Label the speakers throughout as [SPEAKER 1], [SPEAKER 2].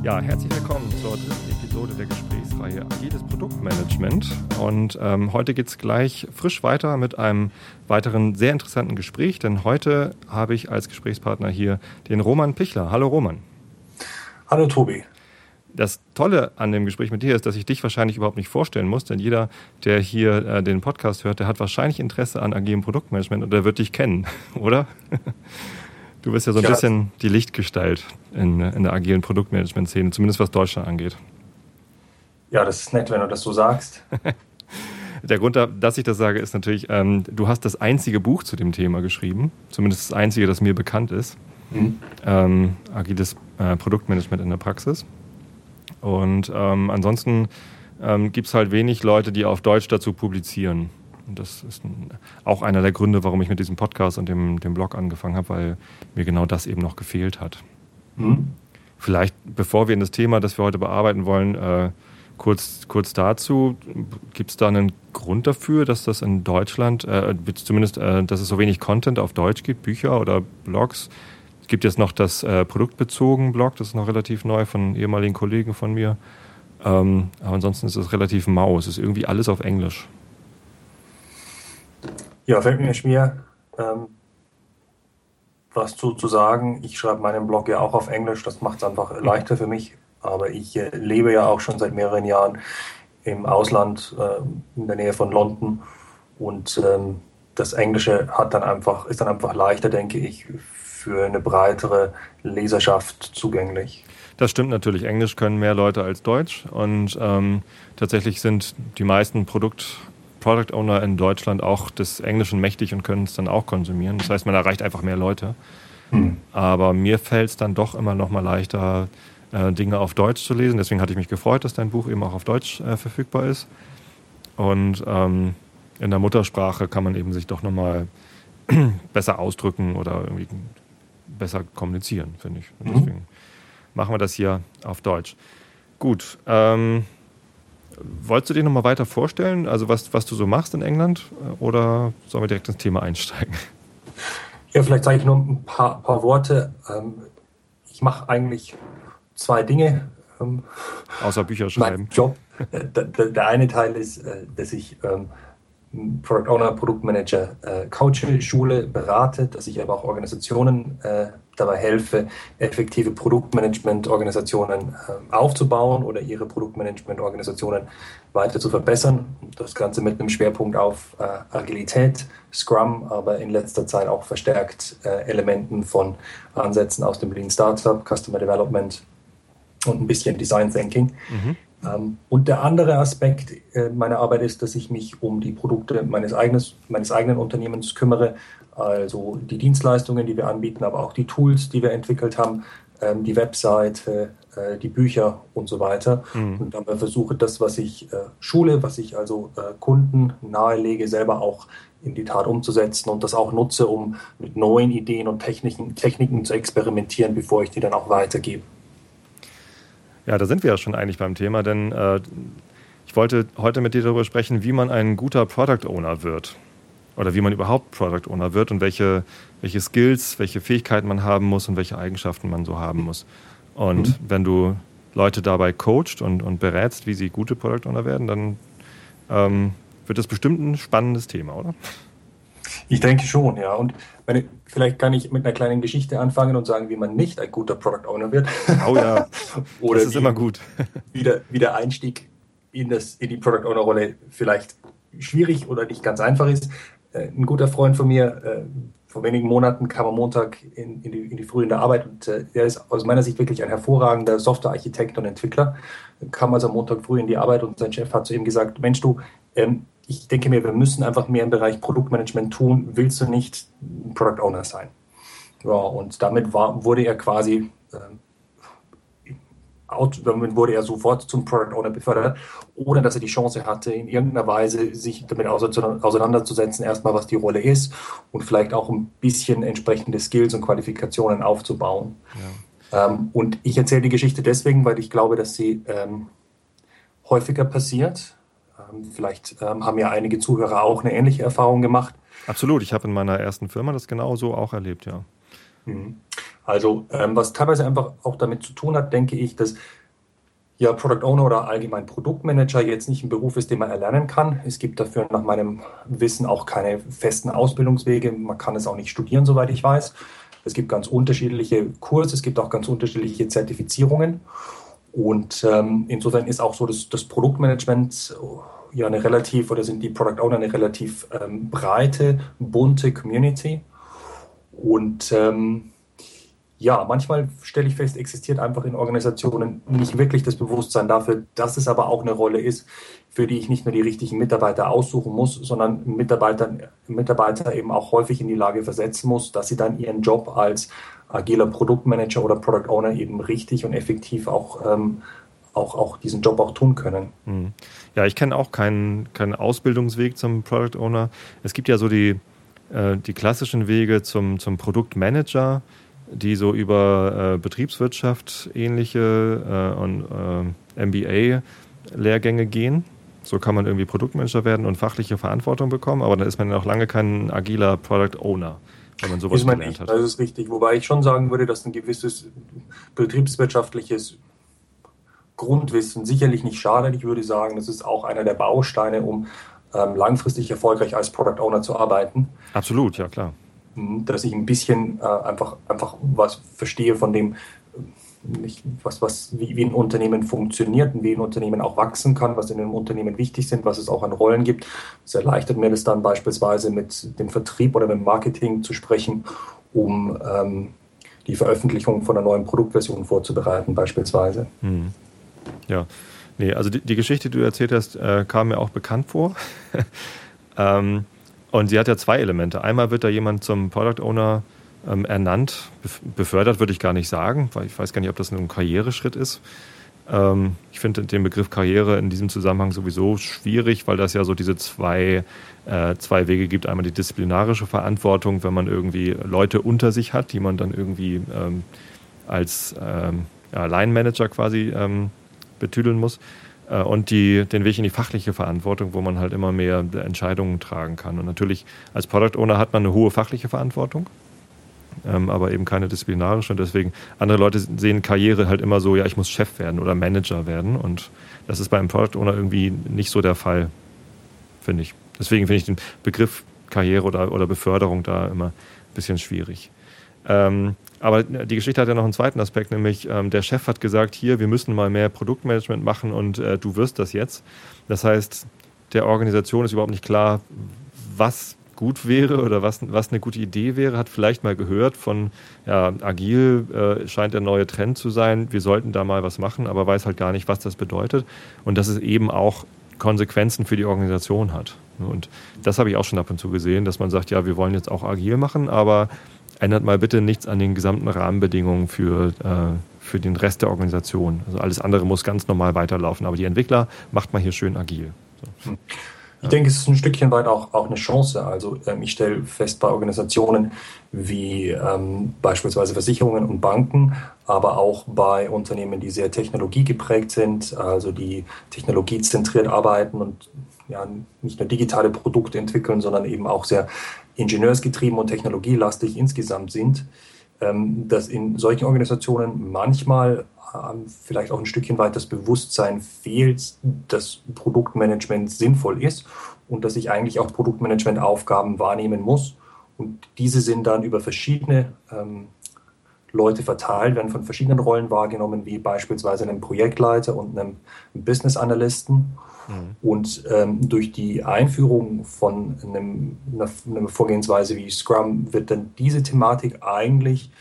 [SPEAKER 1] Ja, herzlich willkommen zur dritten Episode der Gesprächsreihe Agiles Produktmanagement. Und heute geht es gleich frisch weiter mit einem weiteren sehr interessanten Gespräch, denn heute habe ich als Gesprächspartner hier den Roman Pichler. Hallo Roman.
[SPEAKER 2] Hallo Tobi.
[SPEAKER 1] Das Tolle an dem Gespräch mit dir ist, dass ich dich wahrscheinlich überhaupt nicht vorstellen muss, denn jeder, der hier den Podcast hört, der hat wahrscheinlich Interesse an agilem Produktmanagement und der wird dich kennen, oder? Du bist ja so ein bisschen die Lichtgestalt in der agilen Produktmanagement-Szene, zumindest was Deutschland angeht.
[SPEAKER 2] Ja, das ist nett, wenn du das so sagst.
[SPEAKER 1] Der Grund, dass ich das sage, ist natürlich, du hast das einzige Buch zu dem Thema geschrieben, zumindest das einzige, das mir bekannt ist. Agiles Produktmanagement in der Praxis. Und ansonsten gibt es halt wenig Leute, die auf Deutsch dazu publizieren. Und das ist auch einer der Gründe, warum ich mit diesem Podcast und dem Blog angefangen habe, weil mir genau das eben noch gefehlt hat. Vielleicht, bevor wir in das Thema, das wir heute bearbeiten wollen, kurz dazu, gibt es da einen Grund dafür, dass das in Deutschland, zumindest, dass es so wenig Content auf Deutsch gibt, Bücher oder Blogs? Es gibt jetzt noch das produktbezogen Blog, das ist noch relativ neu von ehemaligen Kollegen von mir. Aber ansonsten ist es relativ mau. Es ist irgendwie alles auf Englisch.
[SPEAKER 2] Ja, fällt mir schwer, was zu sagen. Ich schreibe meinen Blog ja auch auf Englisch, das macht es einfach leichter für mich. Aber ich lebe ja auch schon seit mehreren Jahren im Ausland, in der Nähe von London. Und das Englische ist dann einfach leichter, denke ich, für eine breitere Leserschaft zugänglich.
[SPEAKER 1] Das stimmt natürlich. Englisch können mehr Leute als Deutsch. Und tatsächlich sind die meisten Product Owner in Deutschland auch des Englischen mächtig und können es dann auch konsumieren. Das heißt, man erreicht einfach mehr Leute. Aber mir fällt es dann doch immer noch mal leichter, Dinge auf Deutsch zu lesen. Deswegen hatte ich mich gefreut, dass dein Buch eben auch auf Deutsch verfügbar ist. Und in der Muttersprache kann man eben sich doch noch mal besser ausdrücken oder irgendwie besser kommunizieren, finde ich. Und deswegen machen wir das hier auf Deutsch. Gut. Wolltest du dir noch mal weiter vorstellen, also was du so machst in England, oder sollen wir direkt ins Thema einsteigen?
[SPEAKER 2] Ja, vielleicht sage ich nur ein paar Worte. Ich mache eigentlich zwei Dinge.
[SPEAKER 1] Außer Bücher schreiben.
[SPEAKER 2] Mein Job. Der eine Teil ist, dass ich Product Owner, Produktmanager, coache, schule, berate, dass ich aber auch Organisationen dabei helfe, effektive Produktmanagement-Organisationen aufzubauen oder ihre Produktmanagement-Organisationen weiter zu verbessern. Das Ganze mit einem Schwerpunkt auf Agilität, Scrum, aber in letzter Zeit auch verstärkt Elementen von Ansätzen aus dem Lean Startup, Customer Development und ein bisschen Design Thinking. Und der andere Aspekt meiner Arbeit ist, dass ich mich um die Produkte meines eigenen Unternehmens kümmere, also die Dienstleistungen, die wir anbieten, aber auch die Tools, die wir entwickelt haben, die Webseite, die Bücher und so weiter. Und dabei versuche das, was ich schule, was ich also Kunden nahelege, selber auch in die Tat umzusetzen und das auch nutze, um mit neuen Ideen und Techniken zu experimentieren, bevor ich die dann auch weitergebe.
[SPEAKER 1] Ja, da sind wir ja schon eigentlich beim Thema, denn ich wollte heute mit dir darüber sprechen, wie man ein guter Product Owner wird oder wie man überhaupt Product Owner wird und welche Skills, welche Fähigkeiten man haben muss und welche Eigenschaften man so haben muss. Und wenn du Leute dabei coachst und berätst, wie sie gute Product Owner werden, dann wird das bestimmt ein spannendes Thema, oder?
[SPEAKER 2] Ich denke schon, ja. Und vielleicht kann ich mit einer kleinen Geschichte anfangen und sagen, wie man nicht ein guter Product Owner wird.
[SPEAKER 1] Oh ja,
[SPEAKER 2] oder
[SPEAKER 1] das ist immer gut.
[SPEAKER 2] Wie der Einstieg in die Product Owner Rolle vielleicht schwierig oder nicht ganz einfach ist. Ein guter Freund von mir, vor wenigen Monaten kam am Montag in die Früh in der Arbeit und er ist aus meiner Sicht wirklich ein hervorragender Softwarearchitekt und Entwickler. Kam also am Montag früh in die Arbeit und sein Chef hat zu ihm gesagt, Mensch du, ich denke mir, wir müssen einfach mehr im Bereich Produktmanagement tun. Willst du nicht ein Product Owner sein? Ja, und damit wurde er quasi damit wurde er sofort zum Product Owner befördert, ohne dass er die Chance hatte, in irgendeiner Weise sich damit auseinanderzusetzen, erstmal was die Rolle ist und vielleicht auch ein bisschen entsprechende Skills und Qualifikationen aufzubauen. Ja. Und ich erzähle die Geschichte deswegen, weil ich glaube, dass sie häufiger passiert. Vielleicht haben ja einige Zuhörer auch eine ähnliche Erfahrung gemacht.
[SPEAKER 1] Absolut, ich habe in meiner ersten Firma das genauso auch erlebt, ja.
[SPEAKER 2] Also was teilweise einfach auch damit zu tun hat, denke ich, dass Ja, Product Owner oder allgemein Produktmanager jetzt nicht ein Beruf ist, den man erlernen kann. Es gibt dafür nach meinem Wissen auch keine festen Ausbildungswege. Man kann es auch nicht studieren, soweit ich weiß. Es gibt ganz unterschiedliche Kurse, es gibt auch ganz unterschiedliche Zertifizierungen. Und insofern ist auch so das Produktmanagement ja eine relativ, oder sind die Product Owner eine relativ breite, bunte Community. Und ja, manchmal stelle ich fest, existiert einfach in Organisationen nicht wirklich das Bewusstsein dafür, dass es aber auch eine Rolle ist, für die ich nicht nur die richtigen Mitarbeiter aussuchen muss, sondern Mitarbeiter eben auch häufig in die Lage versetzen muss, dass sie dann ihren Job als agiler Produktmanager oder Product Owner eben richtig und effektiv auch diesen Job auch tun können.
[SPEAKER 1] Ja, ich kenne auch keinen Ausbildungsweg zum Product Owner. Es gibt ja so die klassischen Wege zum Produktmanager, die so über Betriebswirtschaft ähnliche und MBA-Lehrgänge gehen. So kann man irgendwie Produktmanager werden und fachliche Verantwortung bekommen, aber dann ist man ja noch lange kein agiler Product Owner, wenn man sowas gelernt hat.
[SPEAKER 2] Das ist richtig, wobei ich schon sagen würde, dass ein gewisses betriebswirtschaftliches Grundwissen sicherlich nicht schadet. Ich würde sagen, das ist auch einer der Bausteine, um langfristig erfolgreich als Product Owner zu arbeiten.
[SPEAKER 1] Absolut, ja klar.
[SPEAKER 2] Dass ich ein bisschen einfach was verstehe von dem, wie ein Unternehmen funktioniert und wie ein Unternehmen auch wachsen kann, was in einem Unternehmen wichtig sind, was es auch an Rollen gibt. Das erleichtert mir das dann beispielsweise mit dem Vertrieb oder mit dem Marketing zu sprechen, um die Veröffentlichung von einer neuen Produktversion vorzubereiten beispielsweise.
[SPEAKER 1] Ja, nee, also die Geschichte, die du erzählt hast, kam mir auch bekannt vor. Und sie hat ja zwei Elemente. Einmal wird da jemand zum Product Owner ernannt, befördert würde ich gar nicht sagen, weil ich weiß gar nicht, ob das ein Karriereschritt ist. Ich finde den Begriff Karriere in diesem Zusammenhang sowieso schwierig, weil das ja so diese zwei Wege gibt. Einmal die disziplinarische Verantwortung, wenn man irgendwie Leute unter sich hat, die man dann irgendwie als Line-Manager quasi betüdeln muss. Und den Weg in die fachliche Verantwortung, wo man halt immer mehr Entscheidungen tragen kann. Und natürlich als Product Owner hat man eine hohe fachliche Verantwortung, aber eben keine disziplinarische. Und deswegen, andere Leute sehen Karriere halt immer so, ja, ich muss Chef werden oder Manager werden. Und das ist beim Product Owner irgendwie nicht so der Fall, finde ich. Deswegen finde ich den Begriff Karriere oder Beförderung da immer ein bisschen schwierig. Aber die Geschichte hat ja noch einen zweiten Aspekt, nämlich der Chef hat gesagt, hier, wir müssen mal mehr Produktmanagement machen und du wirst das jetzt. Das heißt, der Organisation ist überhaupt nicht klar, was gut wäre oder was eine gute Idee wäre, hat vielleicht mal gehört von, ja, agil scheint der neue Trend zu sein, wir sollten da mal was machen, aber weiß halt gar nicht, was das bedeutet und dass es eben auch Konsequenzen für die Organisation hat. Und das habe ich auch schon ab und zu gesehen, dass man sagt, ja, wir wollen jetzt auch agil machen, aber ändert mal bitte nichts an den gesamten Rahmenbedingungen für den Rest der Organisation. Also alles andere muss ganz normal weiterlaufen, aber die Entwickler macht mal hier schön agil. So.
[SPEAKER 2] Ich denke, es ist ein Stückchen weit auch eine Chance. Also ich stelle fest, bei Organisationen wie beispielsweise Versicherungen und Banken, aber auch bei Unternehmen, die sehr technologiegeprägt sind, also die technologiezentriert arbeiten und ja, nicht nur digitale Produkte entwickeln, sondern eben auch sehr ingenieursgetrieben und technologielastig insgesamt sind, dass in solchen Organisationen manchmal vielleicht auch ein Stückchen weit das Bewusstsein fehlt, dass Produktmanagement sinnvoll ist und dass ich eigentlich auch Produktmanagement-Aufgaben wahrnehmen muss. Und diese sind dann über verschiedene Leute verteilt, werden von verschiedenen Rollen wahrgenommen, wie beispielsweise einem Projektleiter und einem Business Analysten. Und durch die Einführung von einer Vorgehensweise wie Scrum wird dann diese Thematik eigentlich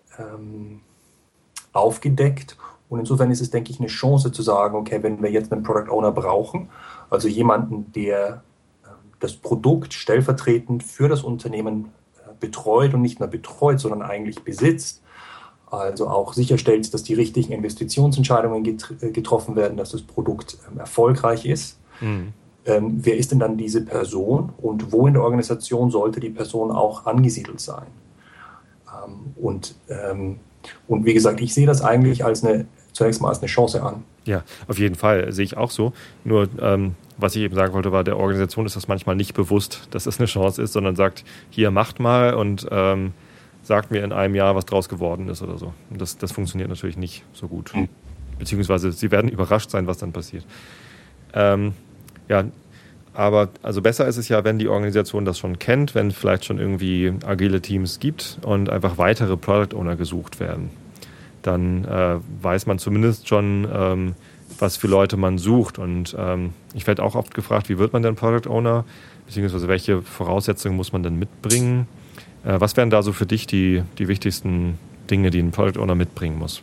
[SPEAKER 2] aufgedeckt. Und insofern ist es, denke ich, eine Chance zu sagen, okay, wenn wir jetzt einen Product Owner brauchen, also jemanden, der das Produkt stellvertretend für das Unternehmen betreut und nicht nur betreut, sondern eigentlich besitzt, also auch sicherstellt, dass die richtigen Investitionsentscheidungen getroffen werden, dass das Produkt erfolgreich ist. Wer ist denn dann diese Person und wo in der Organisation sollte die Person auch angesiedelt sein? Und wie gesagt, ich sehe das eigentlich zunächst mal als eine Chance an.
[SPEAKER 1] Ja, auf jeden Fall, sehe ich auch so. Nur, was ich eben sagen wollte, war, der Organisation ist das manchmal nicht bewusst, dass es eine Chance ist, sondern sagt, hier, macht mal und sagt mir in einem Jahr, was draus geworden ist oder so. Und das funktioniert natürlich nicht so gut. beziehungsweise sie werden überrascht sein, was dann passiert. Ja, aber also besser ist es ja, wenn die Organisation das schon kennt, wenn vielleicht schon irgendwie agile Teams gibt und einfach weitere Product Owner gesucht werden. Dann weiß man zumindest schon, was für Leute man sucht. Und ich werde auch oft gefragt, wie wird man denn Product Owner, beziehungsweise welche Voraussetzungen muss man denn mitbringen? Was wären da so für dich die wichtigsten Dinge, die ein Product Owner mitbringen muss?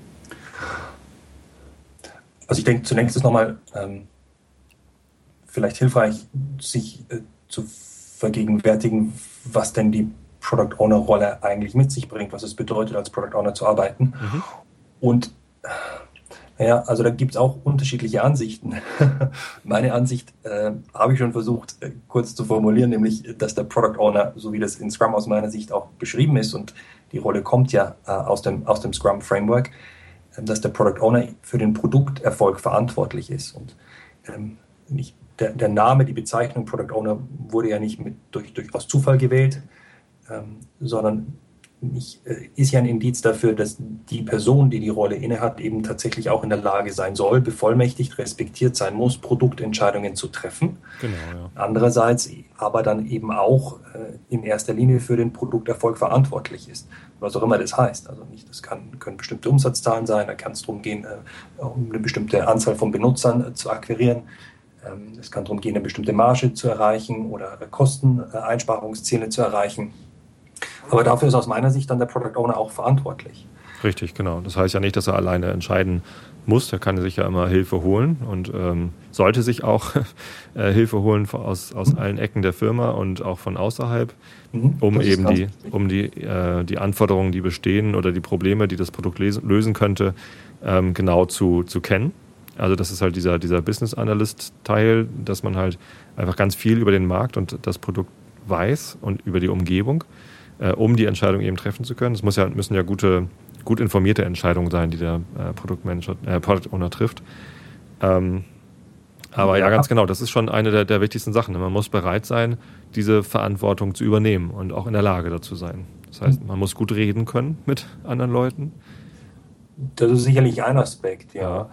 [SPEAKER 2] Also ich denke, zunächst ist nochmal vielleicht hilfreich, sich zu vergegenwärtigen, was denn die Product Owner Rolle eigentlich mit sich bringt, was es bedeutet, als Product Owner zu arbeiten. Und naja, also da gibt es auch unterschiedliche Ansichten. Meine Ansicht habe ich schon versucht, kurz zu formulieren, nämlich, dass der Product Owner, so wie das in Scrum aus meiner Sicht auch beschrieben ist, und die Rolle kommt ja aus dem Scrum Framework, dass der Product Owner für den Produkterfolg verantwortlich ist. Und der Name, die Bezeichnung Product Owner wurde ja nicht durch aus Zufall gewählt, sondern ist ja ein Indiz dafür, dass die Person, die die Rolle innehat, eben tatsächlich auch in der Lage sein soll, bevollmächtigt, respektiert sein muss, Produktentscheidungen zu treffen. Genau, ja. Andererseits aber dann eben auch in erster Linie für den Produkterfolg verantwortlich ist, was auch immer das heißt. Also können bestimmte Umsatzzahlen sein, da kann es darum gehen, um eine bestimmte Anzahl von Benutzern zu akquirieren. Es kann darum gehen, eine bestimmte Marge zu erreichen oder Kosteneinsparungsziele zu erreichen. Aber dafür ist aus meiner Sicht dann der Product Owner auch verantwortlich.
[SPEAKER 1] Richtig, genau. Das heißt ja nicht, dass er alleine entscheiden muss. Er kann sich ja immer Hilfe holen und sollte sich auch Hilfe holen aus allen Ecken der Firma und auch von außerhalb, um eben die Anforderungen, die bestehen oder die Probleme, die das Produkt lösen könnte, genau zu kennen. Also das ist halt dieser Business Analyst-Teil, dass man halt einfach ganz viel über den Markt und das Produkt weiß und über die Umgebung, um die Entscheidung eben treffen zu können. Es müssen ja gut informierte Entscheidungen sein, die der Product Owner trifft. Aber ja, ganz genau, das ist schon eine der wichtigsten Sachen. Man muss bereit sein, diese Verantwortung zu übernehmen und auch in der Lage dazu sein. Das heißt, man muss gut reden können mit anderen Leuten.
[SPEAKER 2] Das ist sicherlich ein Aspekt, ja.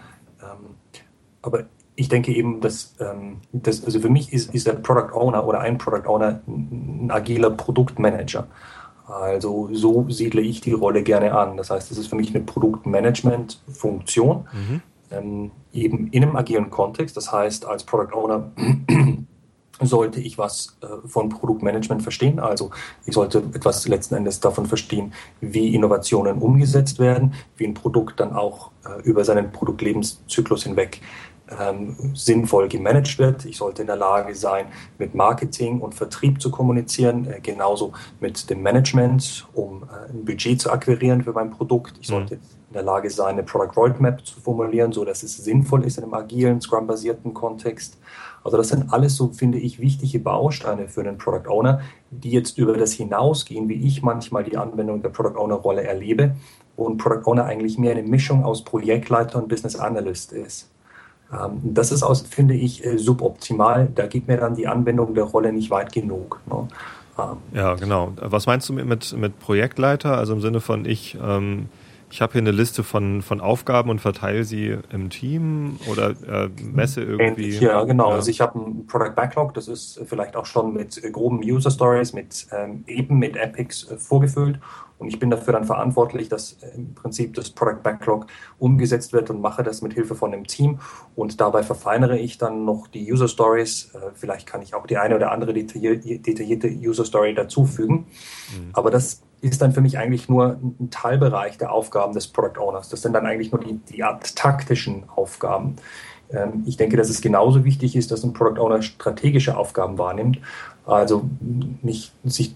[SPEAKER 2] Aber ich denke eben, dass also für mich ist der Product Owner oder ein Product Owner ein agiler Produktmanager. Also so siedle ich die Rolle gerne an. Das heißt, es ist für mich eine Produktmanagement-Funktion, eben in einem agilen Kontext. Das heißt, als Product Owner sollte ich was von Produktmanagement verstehen. Also ich sollte etwas letzten Endes davon verstehen, wie Innovationen umgesetzt werden, wie ein Produkt dann auch über seinen Produktlebenszyklus hinweg sinnvoll gemanagt wird. Ich sollte in der Lage sein, mit Marketing und Vertrieb zu kommunizieren, genauso mit dem Management, um ein Budget zu akquirieren für mein Produkt. Ich sollte in der Lage sein, eine Product Roadmap zu formulieren, so dass es sinnvoll ist in einem agilen, Scrum-basierten Kontext. Also das sind alles so, finde ich, wichtige Bausteine für einen Product Owner, die jetzt über das hinausgehen, wie ich manchmal die Anwendung der Product Owner-Rolle erlebe, wo ein Product Owner eigentlich mehr eine Mischung aus Projektleiter und Business Analyst ist. Das ist, finde ich, suboptimal. Da geht mir dann die Anwendung der Rolle nicht weit genug. Ne?
[SPEAKER 1] Ja, genau. Was meinst du mit Projektleiter? Also im Sinne von ich habe hier eine Liste von Aufgaben und verteile sie im Team oder messe irgendwie?
[SPEAKER 2] Ja, genau. Ja. Also ich habe ein Product Backlog, das ist vielleicht auch schon mit groben User Stories, mit Epics vorgefüllt. Und ich bin dafür dann verantwortlich, dass im Prinzip das Product Backlog umgesetzt wird und mache das mit Hilfe von einem Team. Und dabei verfeinere ich dann noch die User Stories. Vielleicht kann ich auch die eine oder andere detaillierte User Story dazufügen. Aber das ist dann für mich eigentlich nur ein Teilbereich der Aufgaben des Product Owners. Das sind dann eigentlich nur die taktischen Aufgaben. Ich denke, dass es genauso wichtig ist, dass ein Product Owner strategische Aufgaben wahrnimmt. Also nicht sich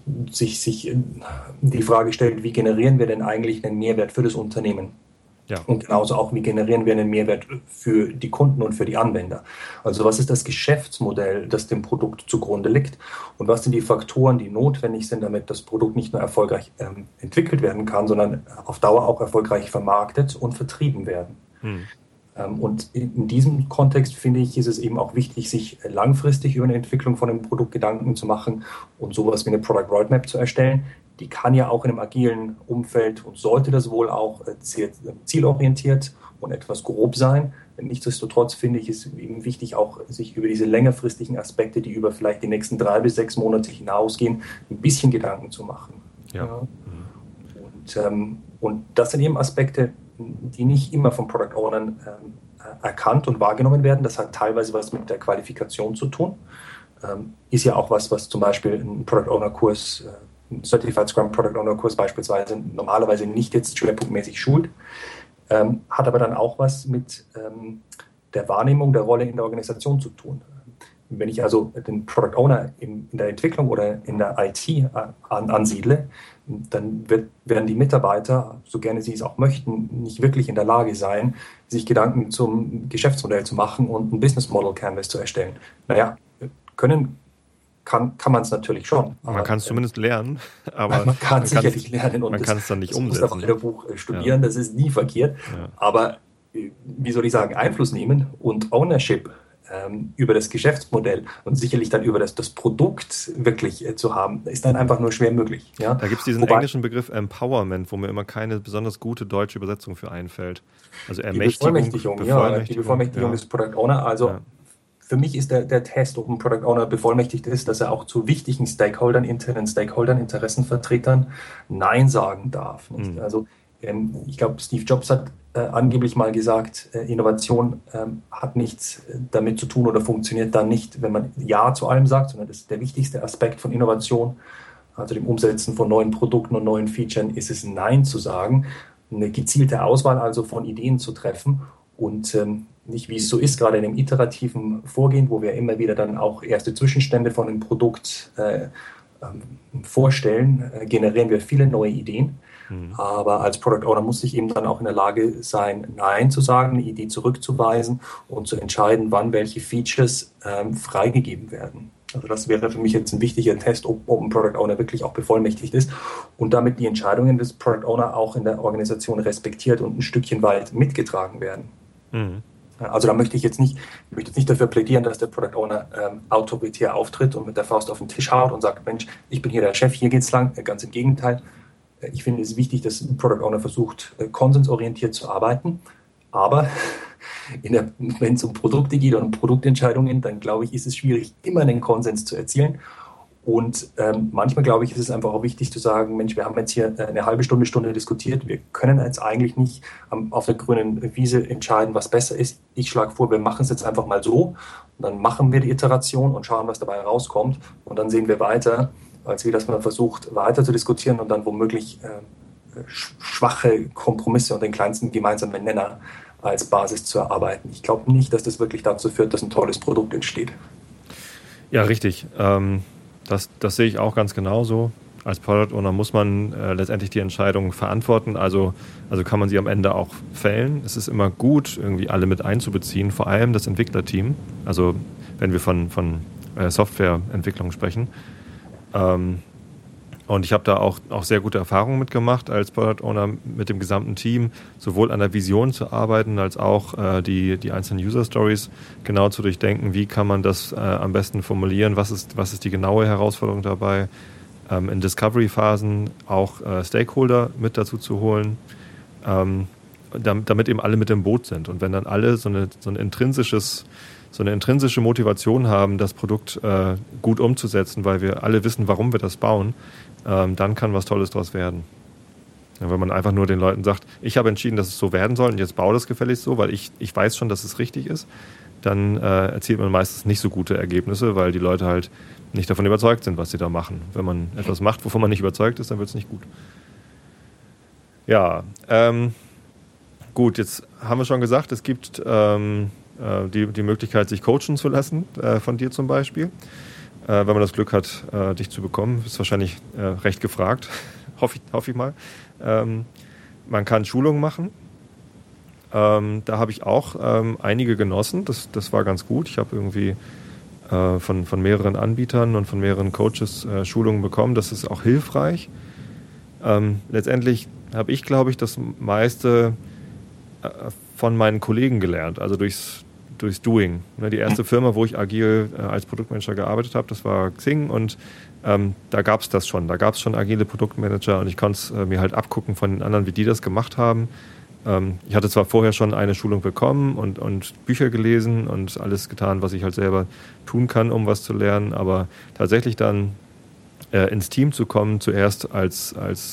[SPEAKER 2] die Frage stellt, wie generieren wir denn eigentlich einen Mehrwert für das Unternehmen? Ja. Und genauso auch, wie generieren wir einen Mehrwert für die Kunden und für die Anwender? Also was ist das Geschäftsmodell, das dem Produkt zugrunde liegt? Und was sind die Faktoren, die notwendig sind, damit das Produkt nicht nur erfolgreich entwickelt werden kann, sondern auf Dauer auch erfolgreich vermarktet und vertrieben werden? Und in diesem Kontext, finde ich, ist es eben auch wichtig, sich langfristig über eine Entwicklung von einem Produkt Gedanken zu machen und sowas wie eine Product Roadmap zu erstellen. Die kann ja auch in einem agilen Umfeld und sollte das wohl auch zielorientiert und etwas grob sein. Nichtsdestotrotz finde ich es eben wichtig, auch sich über diese längerfristigen Aspekte, die über vielleicht die nächsten 3 bis 6 Monate hinausgehen, ein bisschen Gedanken zu machen. Ja. Und das sind eben Aspekte, die nicht immer von Product Ownern erkannt und wahrgenommen werden. Das hat teilweise was mit der Qualifikation zu tun. Ist ja auch was zum Beispiel ein Product Owner Kurs, ein Certified Scrum Product Owner Kurs beispielsweise normalerweise nicht jetzt schwerpunktmäßig schult, hat aber dann auch was mit der Wahrnehmung der Rolle in der Organisation zu tun. Wenn ich also den Product Owner in der Entwicklung oder in der IT ansiedle, dann werden die Mitarbeiter, so gerne sie es auch möchten, nicht wirklich in der Lage sein, sich Gedanken zum Geschäftsmodell zu machen und ein Business Model Canvas zu erstellen. Naja, kann man es natürlich schon.
[SPEAKER 1] Man kann es zumindest lernen, aber
[SPEAKER 2] man kann es sicherlich lernen. Und
[SPEAKER 1] man kann es dann nicht umsetzen.
[SPEAKER 2] Man muss auf einem Buch studieren, das ist nie verkehrt. Ja. Aber wie soll ich sagen, Einfluss nehmen und Ownership über das Geschäftsmodell und sicherlich dann über das Produkt wirklich zu haben, ist dann einfach nur schwer möglich. Ja?
[SPEAKER 1] Da gibt es diesen englischen Begriff Empowerment, wo mir immer keine besonders gute deutsche Übersetzung für einfällt. Also Ermächtigung.
[SPEAKER 2] Die Bevollmächtigung des Product Owner. Also für mich ist der Test, ob ein Product Owner bevollmächtigt ist, dass er auch zu wichtigen Stakeholdern, internen Stakeholdern, Interessenvertretern Nein sagen darf. Nicht? Also ich glaube, Steve Jobs hat angeblich mal gesagt, Innovation hat nichts damit zu tun oder funktioniert dann nicht, wenn man Ja zu allem sagt, sondern das ist der wichtigste Aspekt von Innovation, also dem Umsetzen von neuen Produkten und neuen Features, ist es Nein zu sagen, eine gezielte Auswahl also von Ideen zu treffen und nicht, wie es so ist, gerade in dem iterativen Vorgehen, wo wir immer wieder dann auch erste Zwischenstände von einem Produkt vorstellen, generieren wir viele neue Ideen. Aber als Product Owner muss ich eben dann auch in der Lage sein, Nein zu sagen, eine Idee zurückzuweisen und zu entscheiden, wann welche Features freigegeben werden. Also das wäre für mich jetzt ein wichtiger Test, ob ein Product Owner wirklich auch bevollmächtigt ist und damit die Entscheidungen des Product Owner auch in der Organisation respektiert und ein Stückchen weit mitgetragen werden. Also da möchte ich jetzt nicht dafür plädieren, dass der Product Owner autoritär auftritt und mit der Faust auf den Tisch haut und sagt, Mensch, ich bin hier der Chef, hier geht's lang. Ganz im Gegenteil. Ich finde es wichtig, dass ein Product Owner versucht, konsensorientiert zu arbeiten. Aber wenn es um Produkte geht und um Produktentscheidungen, dann glaube ich, ist es schwierig, immer einen Konsens zu erzielen. Und manchmal, glaube ich, ist es einfach auch wichtig zu sagen, Mensch, wir haben jetzt hier eine halbe Stunde diskutiert. Wir können jetzt eigentlich nicht auf der grünen Wiese entscheiden, was besser ist. Ich schlage vor, wir machen es jetzt einfach mal so. Und dann machen wir die Iteration und schauen, was dabei rauskommt. Und dann sehen wir weiter, als wie dass man versucht, weiter zu diskutieren und dann womöglich schwache Kompromisse und den kleinsten gemeinsamen Nenner als Basis zu erarbeiten. Ich glaube nicht, dass das wirklich dazu führt, dass ein tolles Produkt entsteht.
[SPEAKER 1] Ja, richtig. Das sehe ich auch ganz genauso. Als Product Owner muss man letztendlich die Entscheidung verantworten, also kann man sie am Ende auch fällen. Es ist immer gut, irgendwie alle mit einzubeziehen, vor allem das Entwicklerteam, also wenn wir von Softwareentwicklung sprechen. Und ich habe da auch sehr gute Erfahrungen mitgemacht als Product Owner mit dem gesamten Team, sowohl an der Vision zu arbeiten, als auch die einzelnen User Stories genau zu durchdenken, wie kann man das am besten formulieren, was ist die genaue Herausforderung dabei, in Discovery-Phasen auch Stakeholder mit dazu zu holen, damit eben alle mit im Boot sind. Und wenn dann alle so eine intrinsische Motivation haben, das Produkt gut umzusetzen, weil wir alle wissen, warum wir das bauen, dann kann was Tolles daraus werden. Ja, wenn man einfach nur den Leuten sagt, ich habe entschieden, dass es so werden soll und jetzt baue das gefälligst so, weil ich weiß schon, dass es richtig ist, dann erzielt man meistens nicht so gute Ergebnisse, weil die Leute halt nicht davon überzeugt sind, was sie da machen. Wenn man etwas macht, wovon man nicht überzeugt ist, dann wird es nicht gut. Ja, gut, jetzt haben wir schon gesagt, es gibt die Möglichkeit, sich coachen zu lassen, von dir zum Beispiel. Wenn man das Glück hat, dich zu bekommen, ist wahrscheinlich recht gefragt, hoffe ich mal. Man kann Schulungen machen. Da habe ich auch einige genossen. Das war ganz gut. Ich habe irgendwie von mehreren Anbietern und von mehreren Coaches Schulungen bekommen. Das ist auch hilfreich. Letztendlich habe ich, glaube ich, das meiste von meinen Kollegen gelernt, also durchs Doing. Die erste Firma, wo ich agil als Produktmanager gearbeitet habe, das war Xing und da gab es das schon. Da gab es schon agile Produktmanager und ich konnte es mir halt abgucken von den anderen, wie die das gemacht haben. Ich hatte zwar vorher schon eine Schulung bekommen und Bücher gelesen und alles getan, was ich halt selber tun kann, um was zu lernen, aber tatsächlich dann ins Team zu kommen, zuerst als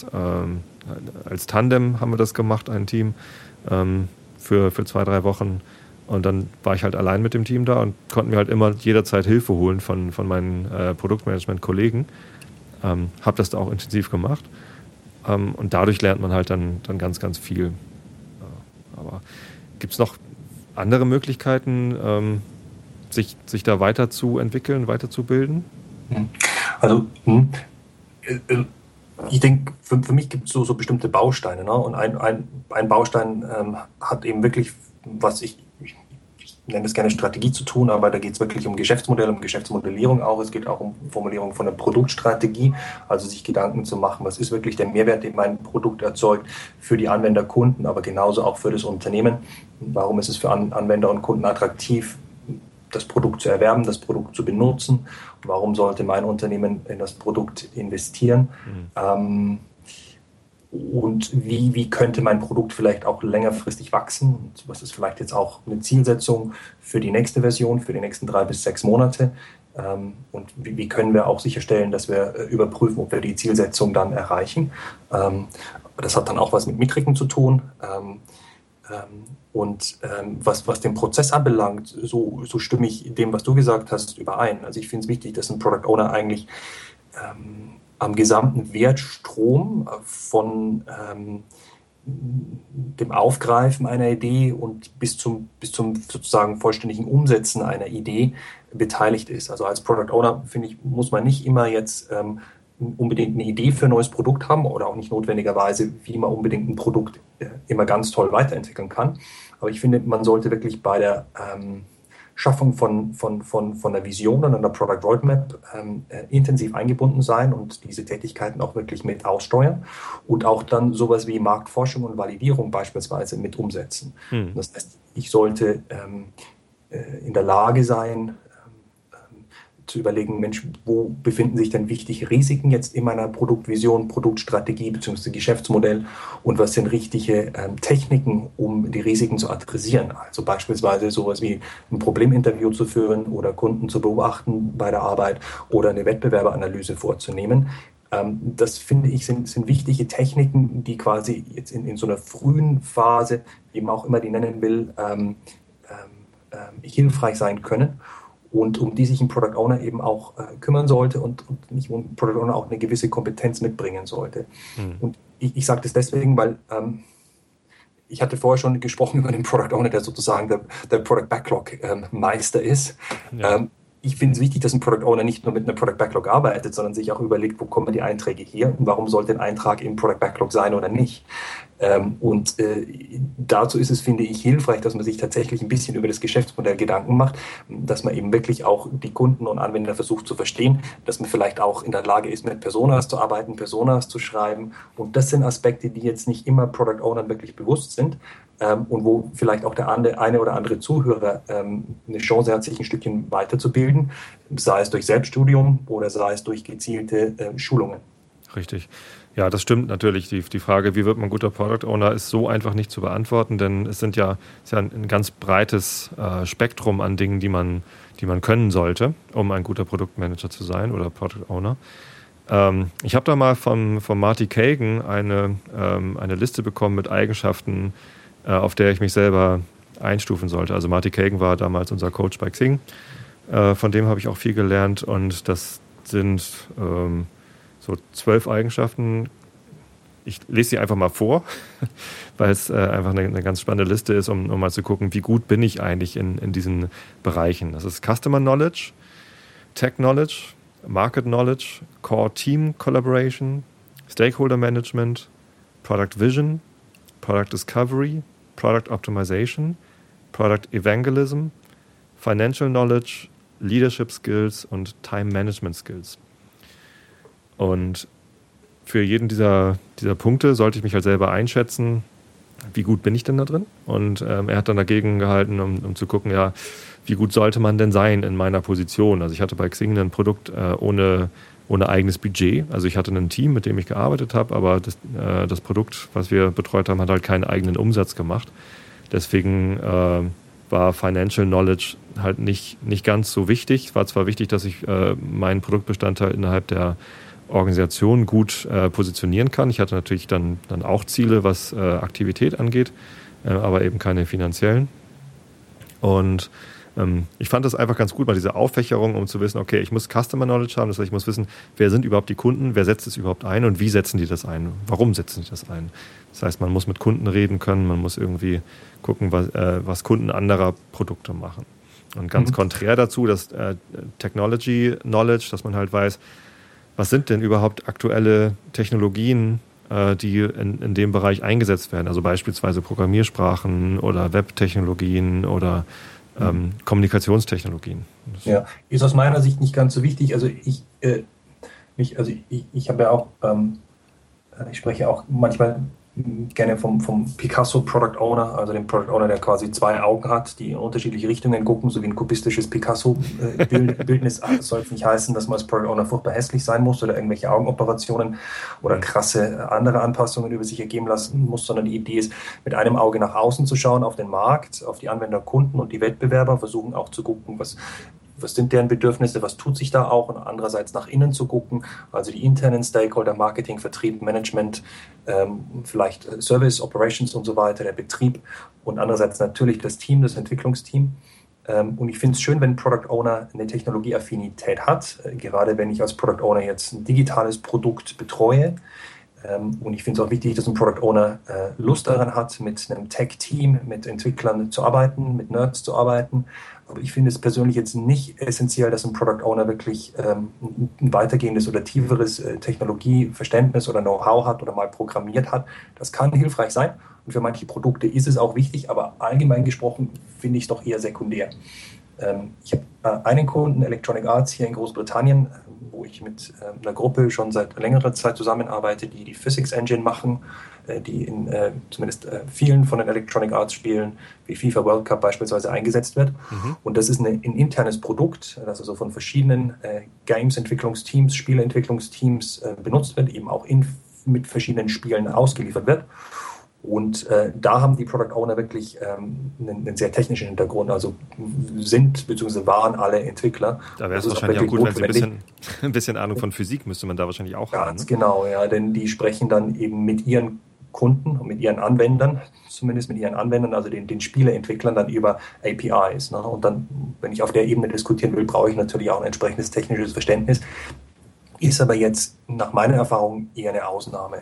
[SPEAKER 1] Tandem haben wir das gemacht, ein Team, für 2-3 Wochen. Und dann war ich halt allein mit dem Team da und konnten mir halt immer jederzeit Hilfe holen von meinen Produktmanagement-Kollegen. Habe das da auch intensiv gemacht. Und dadurch lernt man halt dann ganz, ganz viel. Aber gibt es noch andere Möglichkeiten, sich da weiterzuentwickeln, weiterzubilden?
[SPEAKER 2] Also, ich denke, für mich gibt es so bestimmte Bausteine. Ne? Und ein Baustein hat eben wirklich, was ich nenne es gerne Strategie zu tun, aber da geht es wirklich um Geschäftsmodell, um Geschäftsmodellierung auch. Es geht auch um Formulierung von einer Produktstrategie, also sich Gedanken zu machen, was ist wirklich der Mehrwert, den mein Produkt erzeugt für die Anwender, Kunden, aber genauso auch für das Unternehmen. Warum ist es für Anwender und Kunden attraktiv, das Produkt zu erwerben, das Produkt zu benutzen? Warum sollte mein Unternehmen in das Produkt investieren? Und wie könnte mein Produkt vielleicht auch längerfristig wachsen? Und was ist vielleicht jetzt auch eine Zielsetzung für die nächste Version, für die nächsten 3 bis 6 Monate? Und wie können wir auch sicherstellen, dass wir überprüfen, ob wir die Zielsetzung dann erreichen? Das hat dann auch was mit Metriken zu tun. Und was den Prozess anbelangt, so stimme ich dem, was du gesagt hast, überein. Also ich finde es wichtig, dass ein Product Owner eigentlich am gesamten Wertstrom von dem Aufgreifen einer Idee und bis zum sozusagen vollständigen Umsetzen einer Idee beteiligt ist. Also als Product Owner, finde ich, muss man nicht immer jetzt unbedingt eine Idee für ein neues Produkt haben oder auch nicht notwendigerweise, wie man unbedingt ein Produkt immer ganz toll weiterentwickeln kann. Aber ich finde, man sollte wirklich bei der Schaffung von einer Vision und einer Product Roadmap intensiv eingebunden sein und diese Tätigkeiten auch wirklich mit aussteuern und auch dann sowas wie Marktforschung und Validierung beispielsweise mit umsetzen. Das heißt, ich sollte in der Lage sein, zu überlegen, Mensch, wo befinden sich denn wichtige Risiken jetzt in meiner Produktvision, Produktstrategie bzw. Geschäftsmodell und was sind richtige Techniken, um die Risiken zu adressieren. Also beispielsweise sowas wie ein Probleminterview zu führen oder Kunden zu beobachten bei der Arbeit oder eine Wettbewerberanalyse vorzunehmen. Das finde ich sind wichtige Techniken, die quasi jetzt in so einer frühen Phase, wie man auch immer die nennen will, hilfreich sein können. Und um die sich ein Product Owner eben auch kümmern sollte und nicht ein Product Owner auch eine gewisse Kompetenz mitbringen sollte. Und ich sage das deswegen, weil ich hatte vorher schon gesprochen über den Product Owner, der sozusagen der Product Backlog Meister ist. Ja. Ich finde es wichtig, dass ein Product Owner nicht nur mit einer Product Backlog arbeitet, sondern sich auch überlegt, wo kommen die Einträge her und warum sollte ein Eintrag im Product Backlog sein oder nicht. Dazu ist es, finde ich, hilfreich, dass man sich tatsächlich ein bisschen über das Geschäftsmodell Gedanken macht, dass man eben wirklich auch die Kunden und Anwender versucht zu verstehen, dass man vielleicht auch in der Lage ist, mit Personas zu arbeiten, Personas zu schreiben. Und das sind Aspekte, die jetzt nicht immer Product Ownern wirklich bewusst sind. Und wo vielleicht auch der eine oder andere Zuhörer eine Chance hat, sich ein Stückchen weiterzubilden, sei es durch Selbststudium oder sei es durch gezielte Schulungen.
[SPEAKER 1] Richtig. Ja, das stimmt natürlich. Die Frage, wie wird man guter Product Owner, ist so einfach nicht zu beantworten, denn es ist ja ein ganz breites Spektrum an Dingen, die man können sollte, um ein guter Produktmanager zu sein oder Product Owner. Ich habe da mal von Marty Kagan eine Liste bekommen mit Eigenschaften, auf der ich mich selber einstufen sollte. Also Marty Kagan war damals unser Coach bei Xing. Von dem habe ich auch viel gelernt und das sind so 12 Eigenschaften. Ich lese sie einfach mal vor, weil es einfach eine ganz spannende Liste ist, um mal zu gucken, wie gut bin ich eigentlich in diesen Bereichen. Das ist Customer Knowledge, Tech Knowledge, Market Knowledge, Core Team Collaboration, Stakeholder Management, Product Vision, Product Discovery, Product Optimization, Product Evangelism, Financial Knowledge, Leadership Skills und Time Management Skills. Und für jeden dieser Punkte sollte ich mich halt selber einschätzen, wie gut bin ich denn da drin? Und er hat dann dagegen gehalten, um zu gucken, ja, wie gut sollte man denn sein in meiner Position? Also ich hatte bei Xing ein Produkt ohne eigenes Budget. Also ich hatte ein Team, mit dem ich gearbeitet habe, aber das Produkt, was wir betreut haben, hat halt keinen eigenen Umsatz gemacht. Deswegen war Financial Knowledge halt nicht ganz so wichtig. Es war zwar wichtig, dass ich meinen Produktbestandteil innerhalb der Organisation gut positionieren kann. Ich hatte natürlich dann auch Ziele, was Aktivität angeht, aber eben keine finanziellen. Und ich fand das einfach ganz gut, mal diese Auffächerung, um zu wissen, okay, ich muss Customer Knowledge haben, das heißt, ich muss wissen, wer sind überhaupt die Kunden, wer setzt es überhaupt ein und wie setzen die das ein, warum setzen die das ein. Das heißt, man muss mit Kunden reden können, man muss irgendwie gucken, was Kunden anderer Produkte machen. Und ganz konträr dazu, das Technology Knowledge, dass man halt weiß, was sind denn überhaupt aktuelle Technologien, die in dem Bereich eingesetzt werden, also beispielsweise Programmiersprachen oder Webtechnologien oder Kommunikationstechnologien.
[SPEAKER 2] Ja, ist aus meiner Sicht nicht ganz so wichtig. Also ich habe ja auch, ich spreche auch manchmal gerne vom Picasso Product Owner, also dem Product Owner, der quasi zwei Augen hat, die in unterschiedliche Richtungen gucken, so wie ein kubistisches Picasso-Bildnis. Das soll nicht heißen, dass man als Product Owner furchtbar hässlich sein muss oder irgendwelche Augenoperationen oder krasse andere Anpassungen über sich ergeben lassen muss, sondern die Idee ist, mit einem Auge nach außen zu schauen, auf den Markt, auf die Anwender, Kunden und die Wettbewerber, versuchen auch zu gucken, was sind deren Bedürfnisse, was tut sich da auch und andererseits nach innen zu gucken, also die internen Stakeholder, Marketing, Vertrieb, Management, vielleicht Service, Operations und so weiter, der Betrieb und andererseits natürlich das Team, das Entwicklungsteam. Und ich finde es schön, wenn ein Product Owner eine Technologieaffinität hat, gerade wenn ich als Product Owner jetzt ein digitales Produkt betreue. Und ich finde es auch wichtig, dass ein Product Owner Lust daran hat, mit einem Tech-Team, mit Entwicklern zu arbeiten, mit Nerds zu arbeiten. Aber ich finde es persönlich jetzt nicht essentiell, dass ein Product Owner wirklich ein weitergehendes oder tieferes Technologieverständnis oder Know-how hat oder mal programmiert hat. Das kann hilfreich sein und für manche Produkte ist es auch wichtig, aber allgemein gesprochen finde ich es doch eher sekundär. Ich habe einen Kunden, Electronic Arts hier in Großbritannien, wo ich mit einer Gruppe schon seit längerer Zeit zusammenarbeite, die die Physics Engine machen, die in zumindest vielen von den Electronic Arts Spielen wie FIFA World Cup beispielsweise eingesetzt wird. Und das ist ein internes Produkt, das also von verschiedenen Games-Entwicklungsteams, Spieleentwicklungsteams benutzt wird, eben auch mit verschiedenen Spielen ausgeliefert wird. Und da haben die Product Owner wirklich einen sehr technischen Hintergrund, also sind bzw. waren alle Entwickler.
[SPEAKER 1] Da wäre es wahrscheinlich auch gut, wenn Sie ein bisschen Ahnung von Physik müsste man da wahrscheinlich auch haben.
[SPEAKER 2] Ganz genau, ja, denn die sprechen dann eben mit ihren Kunden und mit ihren Anwendern, zumindest mit ihren Anwendern, also den Spieleentwicklern dann über APIs. Ne? Und dann, wenn ich auf der Ebene diskutieren will, brauche ich natürlich auch ein entsprechendes technisches Verständnis. Ist aber jetzt nach meiner Erfahrung eher eine Ausnahme.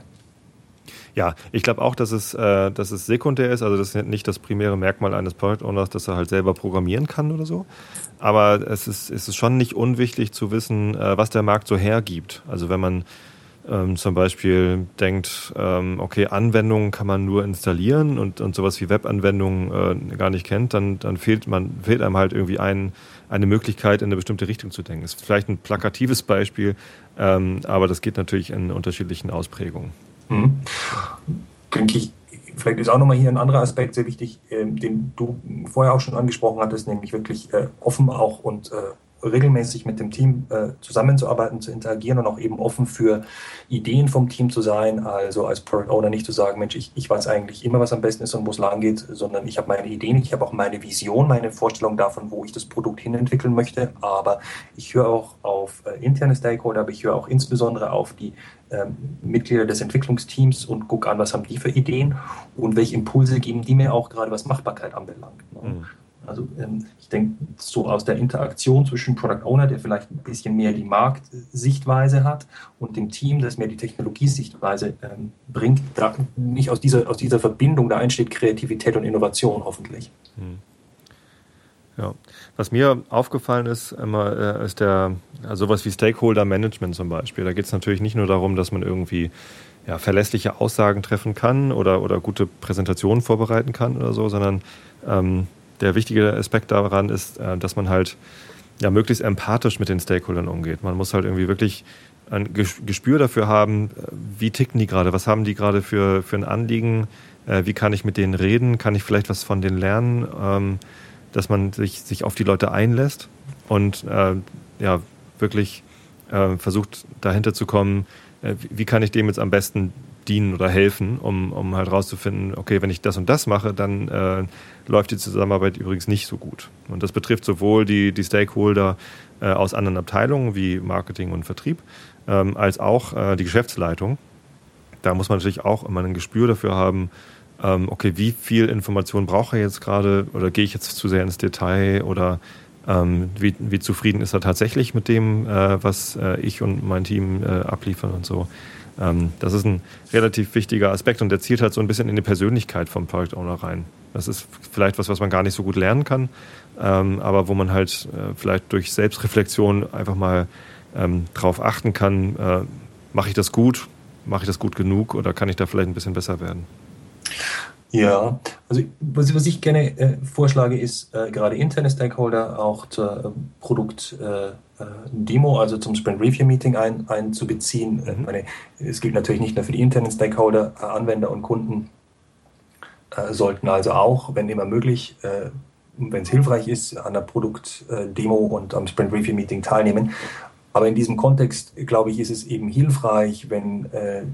[SPEAKER 1] Ja, ich glaube auch, dass es sekundär ist, also das ist nicht das primäre Merkmal eines Product Owners, dass er halt selber programmieren kann oder so. Aber es ist schon nicht unwichtig zu wissen, was der Markt so hergibt. Also wenn man zum Beispiel denkt, okay, Anwendungen kann man nur installieren und sowas wie Webanwendungen gar nicht kennt, dann fehlt einem halt irgendwie eine Möglichkeit, in eine bestimmte Richtung zu denken. Das ist vielleicht ein plakatives Beispiel, aber das geht natürlich in unterschiedlichen Ausprägungen.
[SPEAKER 2] Denke ich, vielleicht ist auch nochmal hier ein anderer Aspekt sehr wichtig, den du vorher auch schon angesprochen hattest, nämlich wirklich offen auch und regelmäßig mit dem Team zusammenzuarbeiten, zu interagieren und auch eben offen für Ideen vom Team zu sein. Also als Product Owner nicht zu sagen, Mensch, ich weiß eigentlich immer, was am besten ist und wo es lang geht, sondern ich habe meine Ideen, ich habe auch meine Vision, meine Vorstellung davon, wo ich das Produkt hinentwickeln möchte. Aber ich höre auch auf interne Stakeholder, aber ich höre auch insbesondere auf die Mitglieder des Entwicklungsteams und gucke an, was haben die für Ideen und welche Impulse geben die mir auch gerade, was Machbarkeit anbelangt. Ne? Also ich denke, so aus der Interaktion zwischen Product Owner, der vielleicht ein bisschen mehr die Marktsichtweise hat, und dem Team, das mehr die Technologiesichtweise bringt, da nicht aus dieser Verbindung, da entsteht Kreativität und Innovation hoffentlich.
[SPEAKER 1] Ja. Was mir aufgefallen ist, immer, ist sowas wie Stakeholder Management zum Beispiel. Da geht es natürlich nicht nur darum, dass man irgendwie verlässliche Aussagen treffen kann oder gute Präsentationen vorbereiten kann oder so, sondern der wichtige Aspekt daran ist, dass man halt möglichst empathisch mit den Stakeholdern umgeht. Man muss halt irgendwie wirklich ein Gespür dafür haben, wie ticken die gerade, was haben die gerade für ein Anliegen, wie kann ich mit denen reden, kann ich vielleicht was von denen lernen, dass man sich auf die Leute einlässt und wirklich versucht dahinter zu kommen, wie kann ich dem jetzt am besten dienen oder helfen, um halt rauszufinden, okay, wenn ich das und das mache, dann läuft die Zusammenarbeit übrigens nicht so gut. Und das betrifft sowohl die Stakeholder aus anderen Abteilungen wie Marketing und Vertrieb, als auch die Geschäftsleitung. Da muss man natürlich auch immer ein Gespür dafür haben, okay, wie viel Information brauche ich jetzt gerade oder gehe ich jetzt zu sehr ins Detail oder wie zufrieden ist er tatsächlich mit dem, was ich und mein Team abliefern und so. Das ist ein relativ wichtiger Aspekt und der zielt halt so ein bisschen in die Persönlichkeit vom Product Owner rein. Das ist vielleicht was man gar nicht so gut lernen kann, aber wo man halt vielleicht durch Selbstreflexion einfach mal drauf achten kann, mache ich das gut genug oder kann ich da vielleicht ein bisschen besser werden?
[SPEAKER 2] Ja, also was ich gerne vorschlage, ist gerade interne Stakeholder auch zur Produktdemo, also zum Sprint Review Meeting einzubeziehen. Ich meine, es gilt natürlich nicht nur für die internen Stakeholder, Anwender und Kunden sollten also auch, wenn immer möglich, wenn es hilfreich ist, an der Produktdemo und am Sprint Review Meeting teilnehmen. Aber in diesem Kontext, glaube ich, ist es eben hilfreich, wenn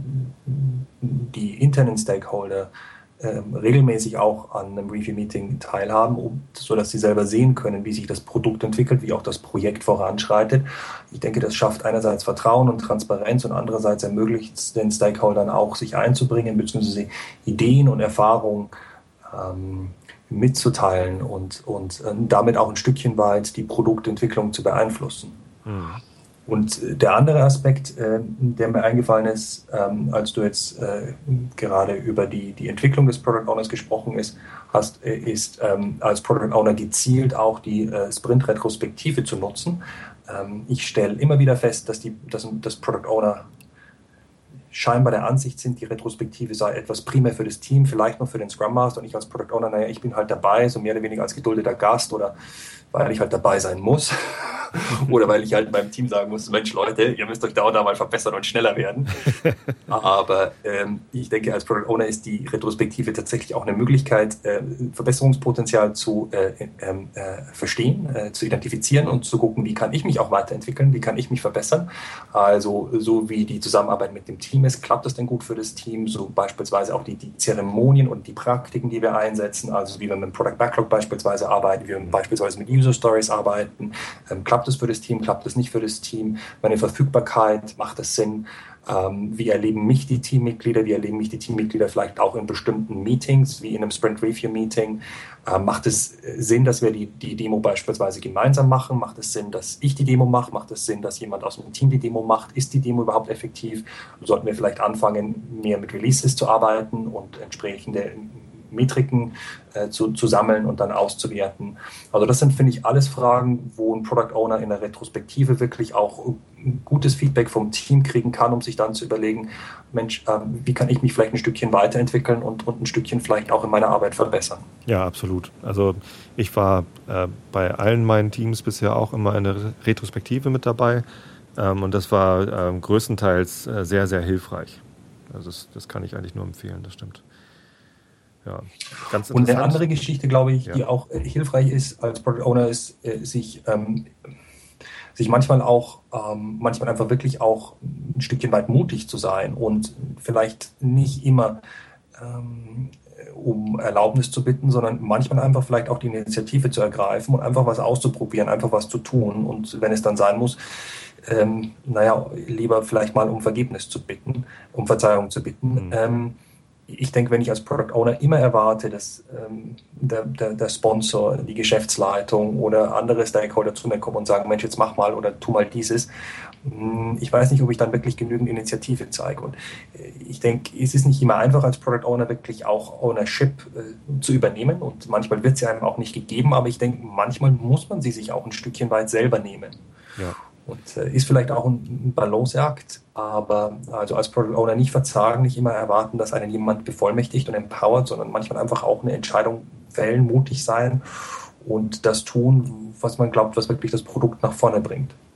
[SPEAKER 2] die internen Stakeholder regelmäßig auch an einem Review-Meeting teilhaben, sodass sie selber sehen können, wie sich das Produkt entwickelt, wie auch das Projekt voranschreitet. Ich denke, das schafft einerseits Vertrauen und Transparenz und andererseits ermöglicht es den Stakeholdern auch, sich einzubringen, beziehungsweise Ideen und Erfahrungen mitzuteilen und damit auch ein Stückchen weit die Produktentwicklung zu beeinflussen. Mhm. Und der andere Aspekt, der mir eingefallen ist, als du jetzt gerade über die Entwicklung des Product Owners gesprochen hast, ist als Product Owner gezielt auch die Sprint-Retrospektive zu nutzen. Ich stelle immer wieder fest, dass Product Owner scheinbar der Ansicht sind, die Retrospektive sei etwas primär für das Team, vielleicht noch für den Scrum Master und ich als Product Owner, naja, ich bin halt dabei, so mehr oder weniger als geduldeter Gast oder weil ich halt dabei sein muss oder weil ich halt meinem Team sagen muss, Mensch Leute, ihr müsst euch da und da mal verbessern und schneller werden. Aber ich denke, als Product Owner ist die Retrospektive tatsächlich auch eine Möglichkeit, Verbesserungspotenzial zu verstehen, zu identifizieren und zu gucken, wie kann ich mich auch weiterentwickeln, wie kann ich mich verbessern. Also so wie die Zusammenarbeit mit dem Team ist, klappt das denn gut für das Team? So beispielsweise auch die Zeremonien und die Praktiken, die wir einsetzen, also wie wir mit dem Product Backlog beispielsweise arbeiten, wie wir beispielsweise mit User Stories arbeiten. Klappt es für das Team, klappt es nicht für das Team? Meine Verfügbarkeit, macht es Sinn? Wie erleben mich die Teammitglieder? Wie erleben mich die Teammitglieder vielleicht auch in bestimmten Meetings, wie in einem Sprint Review Meeting? Macht es Sinn, dass wir die Demo beispielsweise gemeinsam machen? Macht es Sinn, dass ich die Demo mache? Macht es Sinn, dass jemand aus dem Team die Demo macht? Ist die Demo überhaupt effektiv? Sollten wir vielleicht anfangen, mehr mit Releases zu arbeiten und entsprechende Metriken zu sammeln und dann auszuwerten. Also das sind, finde ich, alles Fragen, wo ein Product Owner in der Retrospektive wirklich auch ein gutes Feedback vom Team kriegen kann, um sich dann zu überlegen, Mensch, wie kann ich mich vielleicht ein Stückchen weiterentwickeln und ein Stückchen vielleicht auch in meiner Arbeit verbessern. Ja, absolut. Also ich war bei allen meinen Teams bisher auch immer in der Retrospektive mit dabei und das war größtenteils sehr, sehr hilfreich. Also das kann ich eigentlich nur empfehlen, das stimmt. Ja, ganz und eine andere Geschichte, glaube ich, die auch hilfreich ist als Product Owner, ist, sich manchmal einfach wirklich auch ein Stückchen weit mutig zu sein und vielleicht nicht immer um Erlaubnis zu bitten, sondern manchmal einfach vielleicht auch die Initiative zu ergreifen und einfach was auszuprobieren, einfach was zu tun und wenn es dann sein muss, lieber vielleicht mal um Vergebnis zu bitten, um Verzeihung zu bitten. Mhm. Ich denke, wenn ich als Product Owner immer erwarte, dass der Sponsor, die Geschäftsleitung oder andere Stakeholder zu mir kommen und sagen, Mensch, jetzt mach mal oder tu mal dieses, ich weiß nicht, ob ich dann wirklich genügend Initiative zeige. Und ich denke, es ist nicht immer einfach, als Product Owner wirklich auch Ownership zu übernehmen und manchmal wird sie einem auch nicht gegeben, aber ich denke, manchmal muss man sie sich auch ein Stückchen weit selber nehmen. Ja. Und ist vielleicht auch ein Balanceakt, aber also als Product Owner nicht verzagen, nicht immer erwarten, dass einen jemand bevollmächtigt und empowert, sondern manchmal einfach auch eine Entscheidung fällen, mutig sein und das tun, was man glaubt, was wirklich das Produkt nach vorne bringt.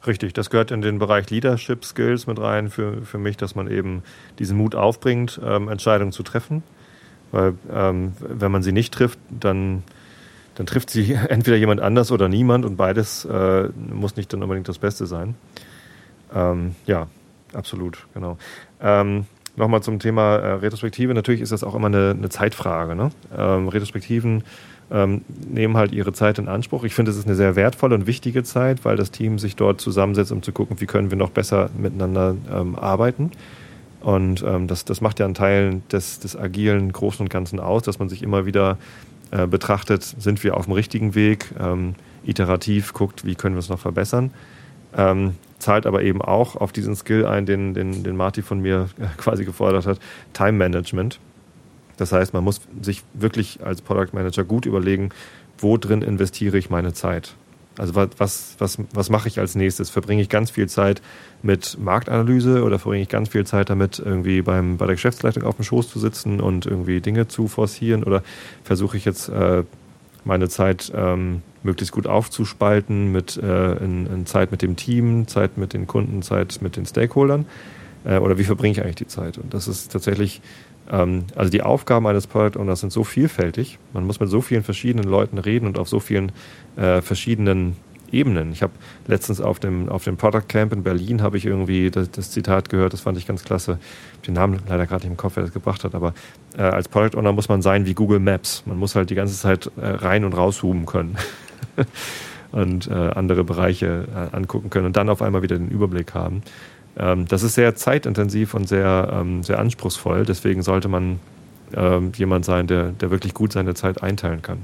[SPEAKER 1] Richtig, das gehört in den Bereich Leadership Skills mit rein für mich, dass man eben diesen Mut aufbringt, Entscheidungen zu treffen. Weil wenn man sie nicht trifft, dann trifft sie entweder jemand anders oder niemand und beides muss nicht dann unbedingt das Beste sein. Ja, absolut, genau. Nochmal zum Thema Retrospektive. Natürlich ist das auch immer eine Zeitfrage. Ne? Retrospektiven nehmen halt ihre Zeit in Anspruch. Ich finde, es ist eine sehr wertvolle und wichtige Zeit, weil das Team sich dort zusammensetzt, um zu gucken, wie können wir noch besser miteinander arbeiten. Und das macht ja einen Teil des agilen Großen und Ganzen aus, dass man sich immer wieder betrachtet, sind wir auf dem richtigen Weg, iterativ guckt, wie können wir es noch verbessern. Zahlt aber eben auch auf diesen Skill ein, den Marty von mir quasi gefordert hat, Time Management. Das heißt, man muss sich wirklich als Product Manager gut überlegen, wo drin investiere ich meine Zeit. Also was mache ich als nächstes? Verbringe ich ganz viel Zeit mit Marktanalyse oder verbringe ich ganz viel Zeit damit, irgendwie bei der Geschäftsleitung auf dem Schoß zu sitzen und irgendwie Dinge zu forcieren? Oder versuche ich jetzt meine Zeit möglichst gut aufzuspalten mit in Zeit mit dem Team, Zeit mit den Kunden, Zeit mit den Stakeholdern? Oder wie verbringe ich eigentlich die Zeit? Und das ist tatsächlich, also die Aufgaben eines Product Owners sind so vielfältig. Man muss mit so vielen verschiedenen Leuten reden und auf so vielen verschiedenen Ebenen. Ich habe letztens auf dem Product Camp in Berlin habe ich irgendwie das Zitat gehört, das fand ich ganz klasse. Den Namen leider gerade nicht im Kopf, wer das gebracht hat, aber als Product Owner muss man sein wie Google Maps. Man muss halt die ganze Zeit rein und rauszoomen können und andere Bereiche angucken können und dann auf einmal wieder den Überblick haben. Das ist sehr zeitintensiv und sehr, sehr anspruchsvoll. Deswegen sollte man jemand sein, der wirklich gut seine Zeit einteilen kann.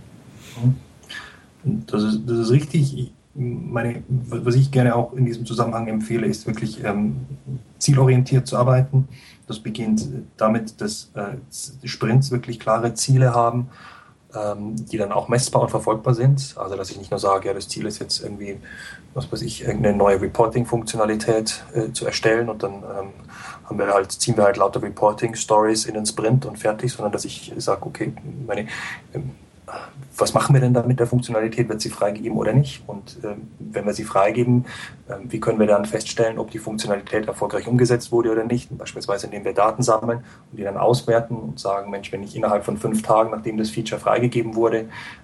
[SPEAKER 2] Das ist richtig. Was ich gerne auch in diesem Zusammenhang empfehle, ist wirklich zielorientiert zu arbeiten. Das beginnt damit, dass Sprints wirklich klare Ziele haben, die dann auch messbar und verfolgbar sind. Also dass ich nicht nur sage, ja, das Ziel ist jetzt irgendwie, was weiß ich, irgendeine neue Reporting-Funktionalität zu erstellen und dann ziehen wir halt lauter Reporting-Stories in den Sprint und fertig, sondern dass ich sage, okay, was machen wir denn da mit der Funktionalität? Wird sie freigegeben oder nicht? Und wenn wir sie freigeben, wie können wir dann feststellen, ob die Funktionalität erfolgreich umgesetzt wurde oder nicht? Beispielsweise indem wir Daten sammeln und die dann auswerten und sagen, Mensch, wenn ich innerhalb von 5 Tagen, nachdem das Feature freigegeben wurde,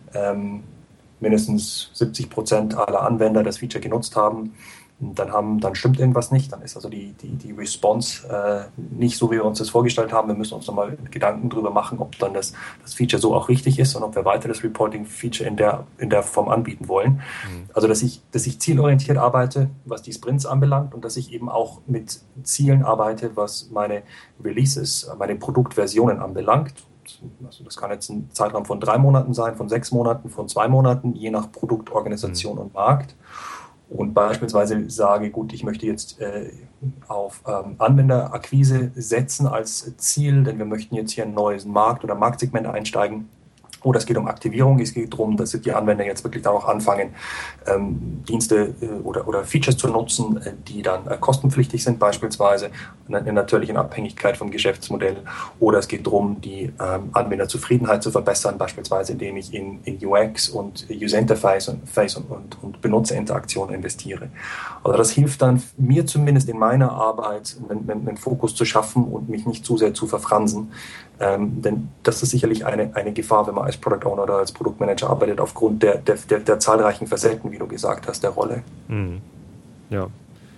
[SPEAKER 2] mindestens 70% aller Anwender das Feature genutzt haben, dann stimmt irgendwas nicht, dann ist also die Response nicht so, wie wir uns das vorgestellt haben. Wir müssen uns nochmal Gedanken darüber machen, ob dann das Feature so auch richtig ist und ob wir weiter das Reporting-Feature in der Form anbieten wollen. Also dass ich zielorientiert arbeite, was die Sprints anbelangt und dass ich eben auch mit Zielen arbeite, was meine Releases, meine Produktversionen anbelangt. Also das kann jetzt ein Zeitraum von 3 Monaten sein, von 6 Monaten, von 2 Monaten, je nach Produktorganisation und Markt. Und beispielsweise sage, gut, ich möchte jetzt auf Anwenderakquise setzen als Ziel, denn wir möchten jetzt hier ein neues Markt- oder Marktsegment einsteigen. Oder es geht um Aktivierung, es geht darum, dass die Anwender jetzt wirklich dann auch anfangen, Dienste oder Features zu nutzen, die dann kostenpflichtig sind beispielsweise, natürlich in Abhängigkeit vom Geschäftsmodell. Oder es geht darum, die Anwenderzufriedenheit zu verbessern, beispielsweise indem ich in UX und User Interface und Benutzerinteraktion investiere. Also das hilft dann mir zumindest in meiner Arbeit, einen Fokus zu schaffen und mich nicht zu sehr zu verfransen. Denn das ist sicherlich eine Gefahr, wenn man als Product Owner oder als Produktmanager arbeitet, aufgrund der zahlreichen Facetten, wie du gesagt hast, der Rolle.
[SPEAKER 1] Mhm. Ja.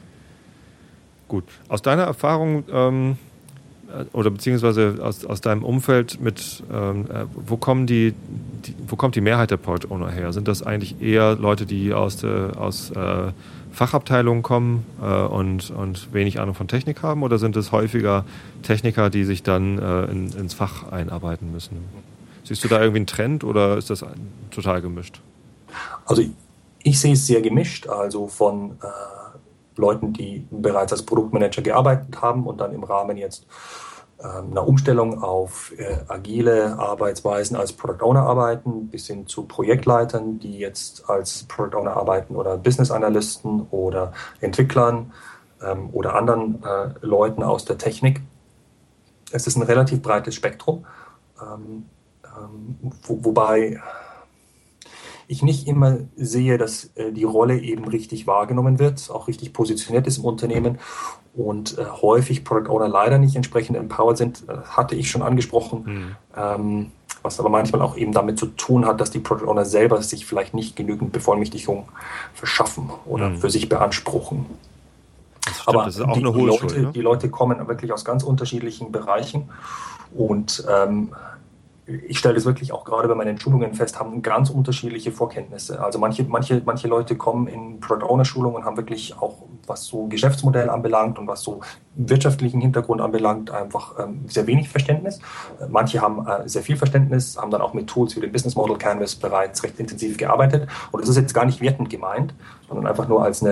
[SPEAKER 1] Gut. Aus deiner Erfahrung oder beziehungsweise aus deinem Umfeld wo kommt die Mehrheit der Product Owner her? Sind das eigentlich eher Leute, die aus Fachabteilungen kommen und wenig Ahnung von Technik haben, oder sind es häufiger Techniker, die sich dann ins Fach einarbeiten müssen? Siehst du da irgendwie einen Trend oder ist das total gemischt?
[SPEAKER 2] Also ich sehe es sehr gemischt, also von Leuten, die bereits als Produktmanager gearbeitet haben und dann im Rahmen jetzt einer Umstellung auf agile Arbeitsweisen als Product Owner arbeiten, bis hin zu Projektleitern, die jetzt als Product Owner arbeiten, oder Business Analysten oder Entwicklern oder anderen Leuten aus der Technik. Es ist ein relativ breites Spektrum, wobei ich nicht immer sehe, dass die Rolle eben richtig wahrgenommen wird, auch richtig positioniert ist im Unternehmen und häufig Product Owner leider nicht entsprechend empowered sind, hatte ich schon angesprochen, was aber manchmal auch eben damit zu tun hat, dass die Product Owner selber sich vielleicht nicht genügend Bevollmächtigung verschaffen oder für sich beanspruchen.
[SPEAKER 1] Stimmt, aber das ist auch eine Hohlschuld, ne?
[SPEAKER 2] Die Leute kommen wirklich aus ganz unterschiedlichen Bereichen und ich stelle das wirklich auch gerade bei meinen Schulungen fest, haben ganz unterschiedliche Vorkenntnisse. Also manche Leute kommen in Product Owner Schulungen und haben wirklich auch, was so Geschäftsmodell anbelangt und was so wirtschaftlichen Hintergrund anbelangt, einfach sehr wenig Verständnis. Manche haben sehr viel Verständnis, haben dann auch mit Tools wie dem Business Model Canvas bereits recht intensiv gearbeitet. Und das ist jetzt gar nicht wertend gemeint, sondern einfach nur als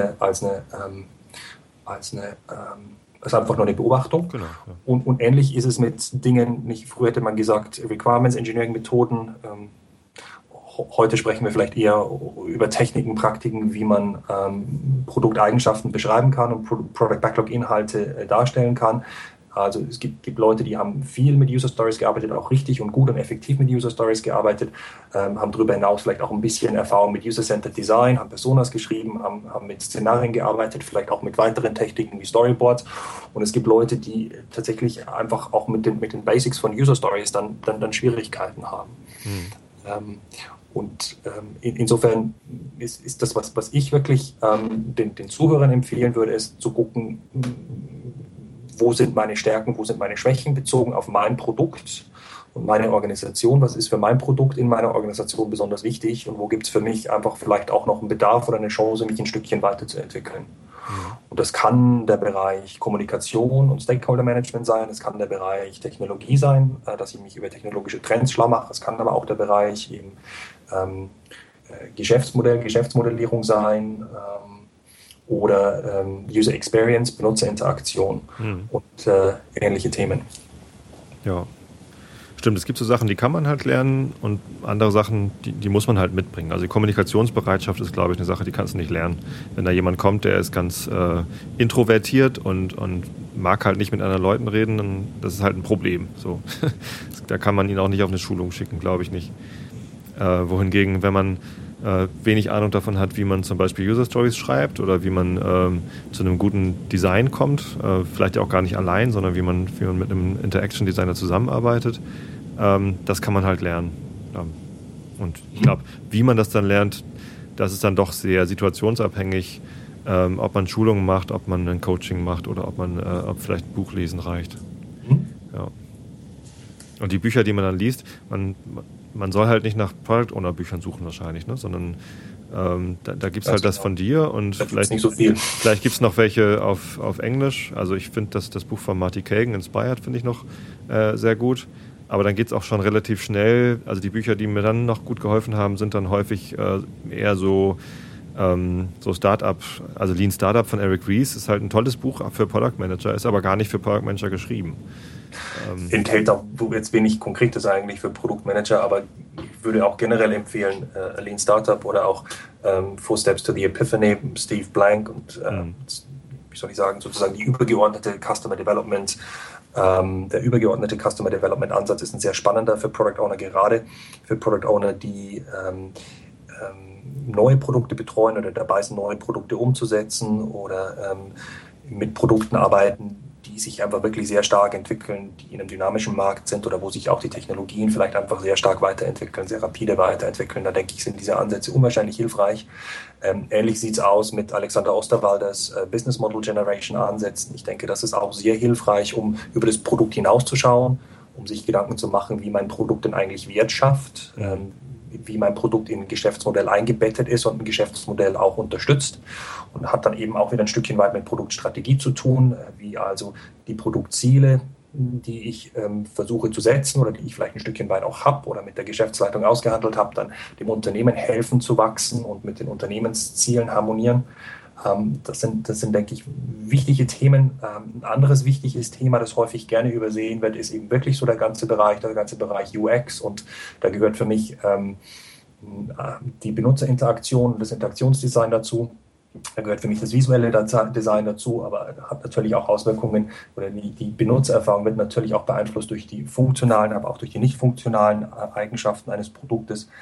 [SPEAKER 2] einfach nur eine Beobachtung.
[SPEAKER 1] Genau, ja.
[SPEAKER 2] Und ähnlich ist es mit Dingen, früher hätte man gesagt, Requirements Engineering Methoden. Heute sprechen wir vielleicht eher über Techniken, Praktiken, wie man Produkteigenschaften beschreiben kann und Product Backlog Inhalte darstellen kann. Also es gibt Leute, die haben viel mit User Stories gearbeitet, auch richtig und gut und effektiv mit User Stories gearbeitet, haben darüber hinaus vielleicht auch ein bisschen Erfahrung mit User-Centered Design, haben Personas geschrieben, haben mit Szenarien gearbeitet, vielleicht auch mit weiteren Techniken wie Storyboards. Und es gibt Leute, die tatsächlich einfach auch mit den Basics von User Stories dann Schwierigkeiten haben. Insofern ist das, was ich wirklich den Zuhörern empfehlen würde, ist zu gucken, wo sind meine Stärken, wo sind meine Schwächen bezogen auf mein Produkt und meine Organisation. Was ist für mein Produkt in meiner Organisation besonders wichtig und wo gibt es für mich einfach vielleicht auch noch einen Bedarf oder eine Chance, mich ein Stückchen weiterzuentwickeln. Und das kann der Bereich Kommunikation und Stakeholder Management sein, es kann der Bereich Technologie sein, dass ich mich über technologische Trends schlau mache, es kann aber auch der Bereich eben Geschäftsmodellierung sein, oder User Experience, Benutzerinteraktion und ähnliche Themen.
[SPEAKER 1] Ja, stimmt. Es gibt so Sachen, die kann man halt lernen und andere Sachen, die muss man halt mitbringen. Also die Kommunikationsbereitschaft ist, glaube ich, eine Sache, die kannst du nicht lernen. Wenn da jemand kommt, der ist ganz introvertiert und mag halt nicht mit anderen Leuten reden, dann das ist halt ein Problem. So. Da kann man ihn auch nicht auf eine Schulung schicken, glaube ich nicht. Wohingegen, wenn man wenig Ahnung davon hat, wie man zum Beispiel User Stories schreibt oder wie man zu einem guten Design kommt, vielleicht auch gar nicht allein, sondern wie man mit einem Interaction Designer zusammenarbeitet, das kann man halt lernen. Und ich glaube, wie man das dann lernt, das ist dann doch sehr situationsabhängig, ob man Schulungen macht, ob man ein Coaching macht oder ob vielleicht ein Buch lesen reicht. Ja. Und die Bücher, die man dann liest, man soll halt nicht nach Product Owner Büchern suchen wahrscheinlich, ne? Sondern da gibt es halt das von dir und vielleicht
[SPEAKER 2] nicht so viel.
[SPEAKER 1] Vielleicht gibt es noch welche auf Englisch. Also ich finde das Buch von Marty Kagan, Inspired, finde ich noch sehr gut. Aber dann geht es auch schon relativ schnell. Also die Bücher, die mir dann noch gut geholfen haben, sind dann häufig eher so Startup, also Lean Startup von Eric Ries ist halt ein tolles Buch für Product Manager, ist aber gar nicht für Product Manager geschrieben.
[SPEAKER 2] Enthält auch jetzt wenig Konkretes eigentlich für Produktmanager, aber ich würde auch generell empfehlen, Lean Startup oder auch Four Steps to the Epiphany, Steve Blank und wie soll ich sagen, sozusagen die übergeordnete Customer Development. Der übergeordnete Customer Development Ansatz ist ein sehr spannender für Product Owner, gerade für Product Owner, die neue Produkte betreuen oder dabei sind, neue Produkte umzusetzen oder mit Produkten arbeiten, die sich einfach wirklich sehr stark entwickeln, die in einem dynamischen Markt sind oder wo sich auch die Technologien vielleicht einfach sehr stark weiterentwickeln, sehr rapide weiterentwickeln. Da denke ich, sind diese Ansätze unwahrscheinlich hilfreich. Ähnlich sieht es aus mit Alexander Osterwalders Business Model Generation Ansätzen. Ich denke, das ist auch sehr hilfreich, um über das Produkt hinauszuschauen, um sich Gedanken zu machen, wie mein Produkt denn eigentlich Wert schafft, wie mein Produkt in ein Geschäftsmodell eingebettet ist und ein Geschäftsmodell auch unterstützt und hat dann eben auch wieder ein Stückchen weit mit Produktstrategie zu tun, wie also die Produktziele, die ich versuche zu setzen oder die ich vielleicht ein Stückchen weit auch habe oder mit der Geschäftsleitung ausgehandelt habe, dann dem Unternehmen helfen zu wachsen und mit den Unternehmenszielen harmonieren. Das sind, denke ich, wichtige Themen. Ein anderes wichtiges Thema, das häufig gerne übersehen wird, ist eben wirklich so der ganze Bereich UX. Und da gehört für mich die Benutzerinteraktion, das Interaktionsdesign dazu. Da gehört für mich das visuelle Design dazu, aber hat natürlich auch Auswirkungen, oder die Benutzererfahrung wird natürlich auch beeinflusst durch die funktionalen, aber auch durch die nicht funktionalen Eigenschaften eines Produktes.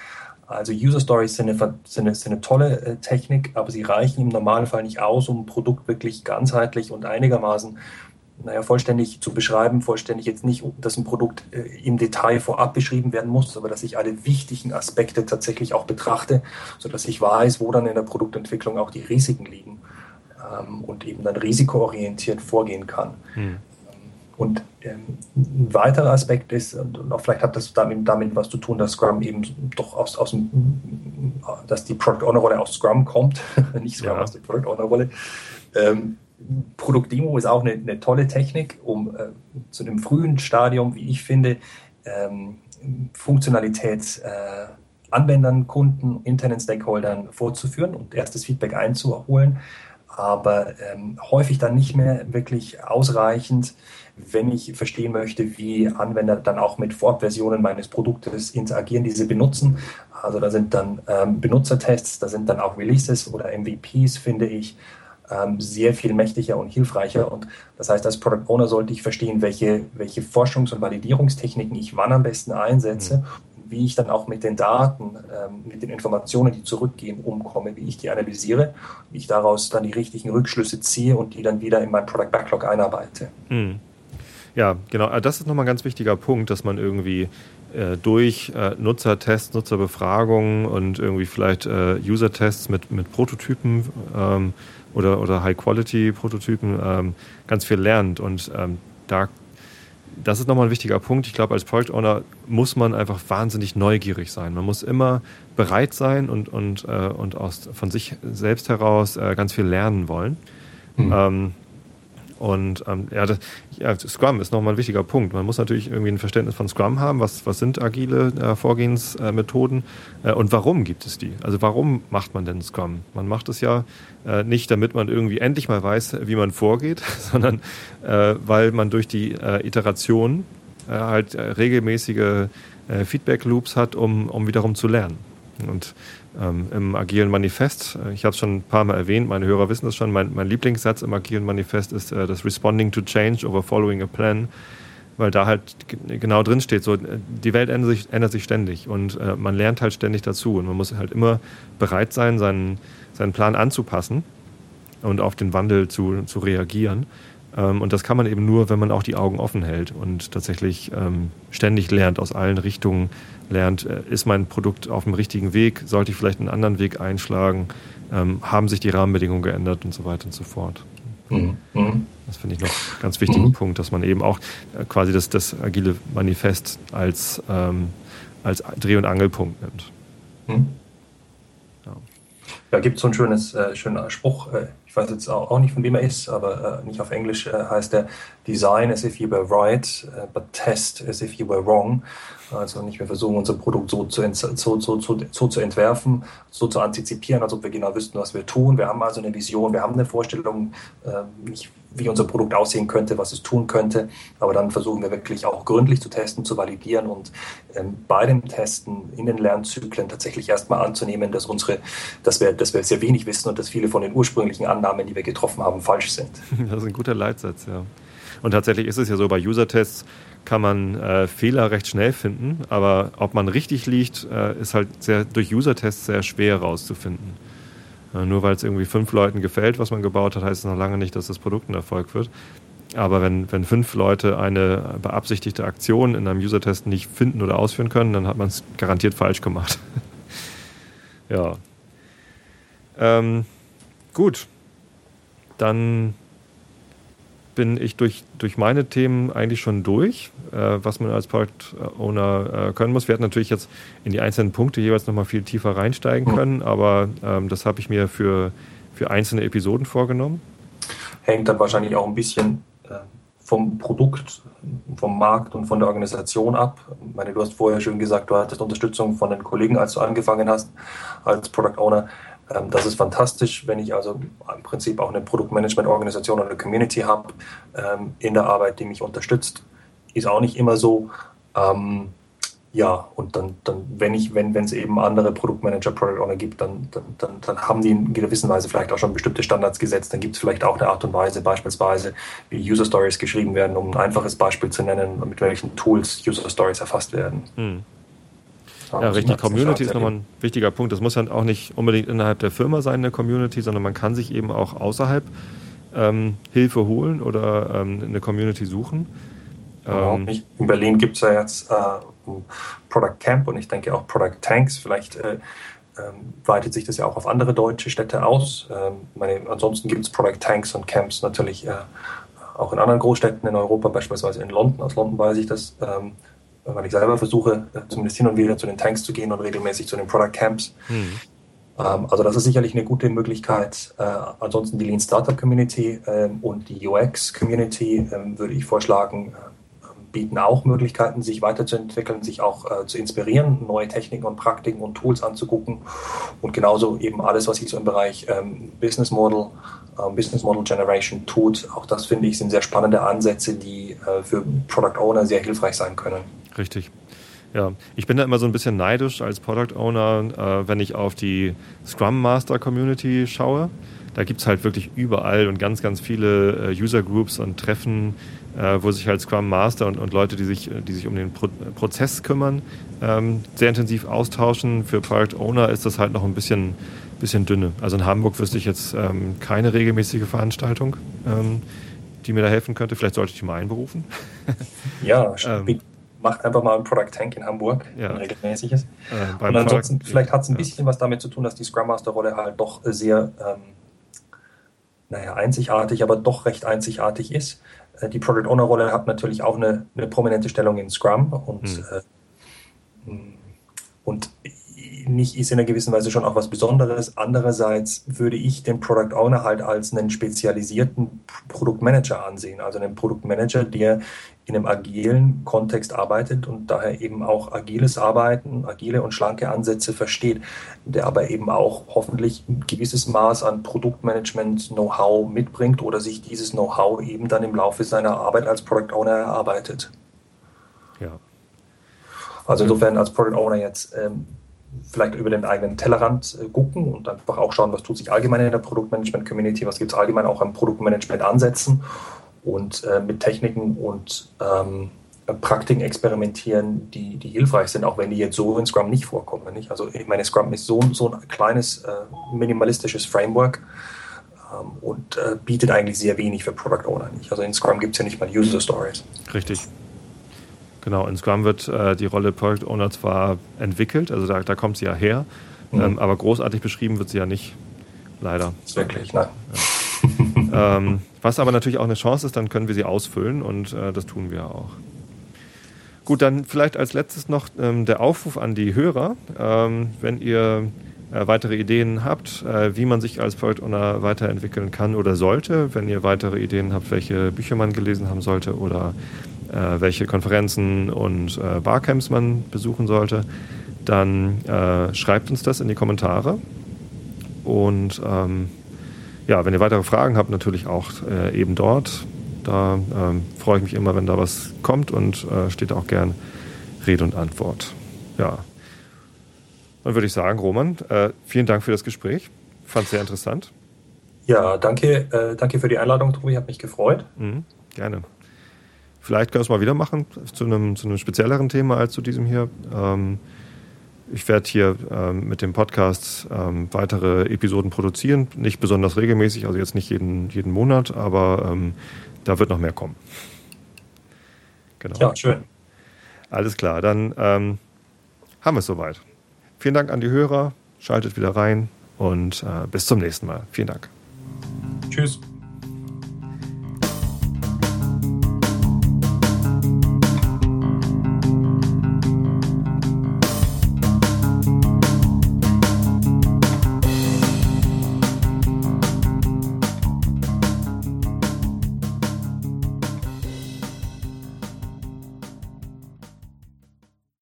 [SPEAKER 2] Also User Stories sind eine tolle Technik, aber sie reichen im Normalfall nicht aus, um ein Produkt wirklich ganzheitlich und einigermaßen vollständig zu beschreiben. Vollständig jetzt nicht, dass ein Produkt im Detail vorab beschrieben werden muss, aber dass ich alle wichtigen Aspekte tatsächlich auch betrachte, sodass ich weiß, wo dann in der Produktentwicklung auch die Risiken liegen und eben dann risikoorientiert vorgehen kann. Und ein weiterer Aspekt ist, und auch vielleicht hat das damit was zu tun, dass Scrum eben doch dass die Product Owner Rolle aus Scrum kommt, nicht Scrum aus der Product Owner Rolle. Produktdemo ist auch eine tolle Technik, um zu einem frühen Stadium, wie ich finde, Funktionalität Anwendern, Kunden, internen Stakeholdern vorzuführen und erstes Feedback einzuholen, aber häufig dann nicht mehr wirklich ausreichend, wenn ich verstehen möchte, wie Anwender dann auch mit Vorabversionen meines Produktes interagieren, die sie benutzen. Also da sind dann Benutzertests, da sind dann auch Releases oder MVPs, finde ich, sehr viel mächtiger und hilfreicher. Und das heißt, als Product Owner sollte ich verstehen, welche Forschungs- und Validierungstechniken ich wann am besten einsetze, wie ich dann auch mit den Daten, mit den Informationen, die zurückgehen, umkomme, wie ich die analysiere, wie ich daraus dann die richtigen Rückschlüsse ziehe und die dann wieder in mein Product Backlog einarbeite.
[SPEAKER 1] Ja, genau. Das ist nochmal ein ganz wichtiger Punkt, dass man irgendwie durch Nutzertests, Nutzerbefragungen und irgendwie vielleicht User-Tests mit Prototypen oder High-Quality-Prototypen ganz viel lernt. Und das ist nochmal ein wichtiger Punkt. Ich glaube, als Product Owner muss man einfach wahnsinnig neugierig sein. Man muss immer bereit sein und von sich selbst heraus ganz viel lernen wollen. Scrum ist nochmal ein wichtiger Punkt. Man muss natürlich irgendwie ein Verständnis von Scrum haben. Was sind agile Vorgehensmethoden und warum gibt es die? Also warum macht man denn Scrum? Man macht es ja nicht, damit man irgendwie endlich mal weiß, wie man vorgeht, sondern weil man durch die Iteration halt regelmäßige Feedback-Loops hat, um wiederum zu lernen. Und im Agilen Manifest, ich habe es schon ein paar Mal erwähnt, meine Hörer wissen das schon, mein Lieblingssatz im Agilen Manifest ist das Responding to Change over following a plan, weil da halt genau drin steht, so, die Welt ändert sich ständig und man lernt halt ständig dazu und man muss halt immer bereit sein, seinen Plan anzupassen und auf den Wandel zu reagieren. Und das kann man eben nur, wenn man auch die Augen offen hält und tatsächlich ständig lernt, aus allen Richtungen lernt, ist mein Produkt auf dem richtigen Weg, sollte ich vielleicht einen anderen Weg einschlagen, haben sich die Rahmenbedingungen geändert und so weiter und so fort. Das finde ich noch einen ganz wichtigen Punkt, dass man eben auch quasi das agile Manifest als Dreh- und Angelpunkt nimmt.
[SPEAKER 2] Da gibt es so ein schöner Spruch, ich weiß jetzt auch nicht, von wem er ist, aber nicht auf Englisch heißt er Design as if you were right, but test as if you were wrong. Also nicht, wir versuchen unser Produkt so zu entwerfen, so zu antizipieren, als ob wir genau wüssten, was wir tun. Wir haben also eine Vision, wir haben eine Vorstellung, nicht wie unser Produkt aussehen könnte, was es tun könnte, aber dann versuchen wir wirklich auch gründlich zu testen, zu validieren und bei dem Testen in den Lernzyklen tatsächlich erstmal anzunehmen, dass wir sehr wenig wissen und dass viele von den ursprünglichen Annahmen, die wir getroffen haben, falsch sind.
[SPEAKER 1] Das ist ein guter Leitsatz, ja. Und tatsächlich ist es ja so, bei User-Tests kann man Fehler recht schnell finden, aber ob man richtig liegt, ist halt durch User-Tests sehr schwer herauszufinden. Nur weil es irgendwie 5 Leuten gefällt, was man gebaut hat, heißt es noch lange nicht, dass das Produkt ein Erfolg wird. Aber wenn 5 Leute eine beabsichtigte Aktion in einem User-Test nicht finden oder ausführen können, dann hat man es garantiert falsch gemacht. Ja. Gut. Dann bin ich durch meine Themen eigentlich schon durch, was man als Product Owner können muss. Wir hätten natürlich jetzt in die einzelnen Punkte jeweils nochmal viel tiefer reinsteigen können, aber das habe ich mir für einzelne Episoden vorgenommen.
[SPEAKER 2] Hängt dann wahrscheinlich auch ein bisschen vom Produkt, vom Markt und von der Organisation ab. Ich meine, du hast vorher schön gesagt, du hattest Unterstützung von den Kollegen, als du angefangen hast als Product Owner. Das ist fantastisch, wenn ich also im Prinzip auch eine Produktmanagement-Organisation oder eine Community habe in der Arbeit, die mich unterstützt. Ist auch nicht immer so. Und dann wenn es eben andere Produktmanager, Product Owner gibt, dann haben die in gewisser Weise vielleicht auch schon bestimmte Standards gesetzt. Dann gibt es vielleicht auch eine Art und Weise, beispielsweise wie User Stories geschrieben werden, um ein einfaches Beispiel zu nennen, mit welchen Tools User Stories erfasst werden.
[SPEAKER 1] Ja, richtig. Community ist nochmal ein wichtiger Punkt. Das muss ja auch nicht unbedingt innerhalb der Firma sein, eine Community, sondern man kann sich eben auch außerhalb Hilfe holen oder eine Community suchen.
[SPEAKER 2] In Berlin gibt es ja jetzt Product Camp und ich denke auch Product Tanks. Vielleicht weitet sich das ja auch auf andere deutsche Städte aus. Ansonsten gibt es Product Tanks und Camps natürlich auch in anderen Großstädten in Europa, beispielsweise in London. Aus London weiß ich das, weil ich selber versuche, zumindest hin und wieder zu den Tanks zu gehen und regelmäßig zu den Product Camps. Also das ist sicherlich eine gute Möglichkeit. Ansonsten die Lean Startup Community und die UX Community würde ich vorschlagen, bieten auch Möglichkeiten, sich weiterzuentwickeln, sich auch zu inspirieren, neue Techniken und Praktiken und Tools anzugucken und genauso eben alles, was sich so im Bereich Business Model Generation tut. Auch das, finde ich, sind sehr spannende Ansätze, die für Product Owner sehr hilfreich sein können.
[SPEAKER 1] Richtig. Ja, ich bin da immer so ein bisschen neidisch als Product Owner, wenn ich auf die Scrum Master Community schaue. Da gibt es halt wirklich überall und ganz, ganz viele User Groups und Treffen, wo sich halt Scrum Master und Leute, die sich um den Prozess kümmern, sehr intensiv austauschen. Für Product Owner ist das halt noch ein bisschen dünne. Also in Hamburg wüsste ich jetzt keine regelmäßige Veranstaltung, die mir da helfen könnte. Vielleicht sollte ich die mal einberufen.
[SPEAKER 2] Ja, macht einfach mal ein Product Tank in Hamburg, ein regelmäßiges. Und ansonsten, vielleicht hat es ein bisschen was damit zu tun, dass die Scrum Master Rolle halt doch sehr einzigartig, aber doch recht einzigartig ist. Die Product Owner Rolle hat natürlich auch eine prominente Stellung in Scrum und nicht ist in einer gewissen Weise schon auch was Besonderes. Andererseits würde ich den Product Owner halt als einen spezialisierten Produktmanager ansehen, also einen Produktmanager, der in einem agilen Kontext arbeitet und daher eben auch agiles Arbeiten, agile und schlanke Ansätze versteht, der aber eben auch hoffentlich ein gewisses Maß an Produktmanagement-Know-how mitbringt oder sich dieses Know-how eben dann im Laufe seiner Arbeit als Product Owner erarbeitet.
[SPEAKER 1] Ja.
[SPEAKER 2] Also insofern als Product Owner jetzt vielleicht über den eigenen Tellerrand gucken und einfach auch schauen, was tut sich allgemein in der Produktmanagement-Community, was gibt es allgemein auch an Produktmanagement-Ansätzen und mit Techniken und Praktiken experimentieren, die hilfreich sind, auch wenn die jetzt so in Scrum nicht vorkommen. Nicht? Also ich meine, Scrum ist so ein kleines, minimalistisches Framework und bietet eigentlich sehr wenig für Product Owner. Nicht? Also in Scrum gibt es ja nicht mal User Stories.
[SPEAKER 1] Richtig. Genau, in Scrum wird die Rolle Product Owner zwar entwickelt, also da kommt sie ja her, aber großartig beschrieben wird sie ja nicht, leider.
[SPEAKER 2] Das ist wirklich, nein.
[SPEAKER 1] Ja. Was aber natürlich auch eine Chance ist, dann können wir sie ausfüllen und das tun wir auch. Gut, dann vielleicht als letztes noch der Aufruf an die Hörer, wenn ihr weitere Ideen habt, wie man sich als Product Owner weiterentwickeln kann oder sollte, wenn ihr weitere Ideen habt, welche Bücher man gelesen haben sollte oder welche Konferenzen und Barcamps man besuchen sollte, dann schreibt uns das in die Kommentare. Und wenn ihr weitere Fragen habt, natürlich auch eben dort. Da freue ich mich immer, wenn da was kommt und steht auch gern Rede und Antwort. Ja. Dann würde ich sagen, Roman, vielen Dank für das Gespräch. Fand es sehr interessant.
[SPEAKER 2] Ja, danke für die Einladung, Tobi, hat mich gefreut.
[SPEAKER 1] Gerne. Vielleicht können wir es mal wieder machen, zu einem spezielleren Thema als zu diesem hier. Ich werde hier mit dem Podcast weitere Episoden produzieren, nicht besonders regelmäßig, also jetzt nicht jeden Monat, aber da wird noch mehr kommen. Genau.
[SPEAKER 2] Ja, schön.
[SPEAKER 1] Alles klar, dann haben wir es soweit. Vielen Dank an die Hörer, schaltet wieder rein und bis zum nächsten Mal. Vielen Dank.
[SPEAKER 2] Tschüss.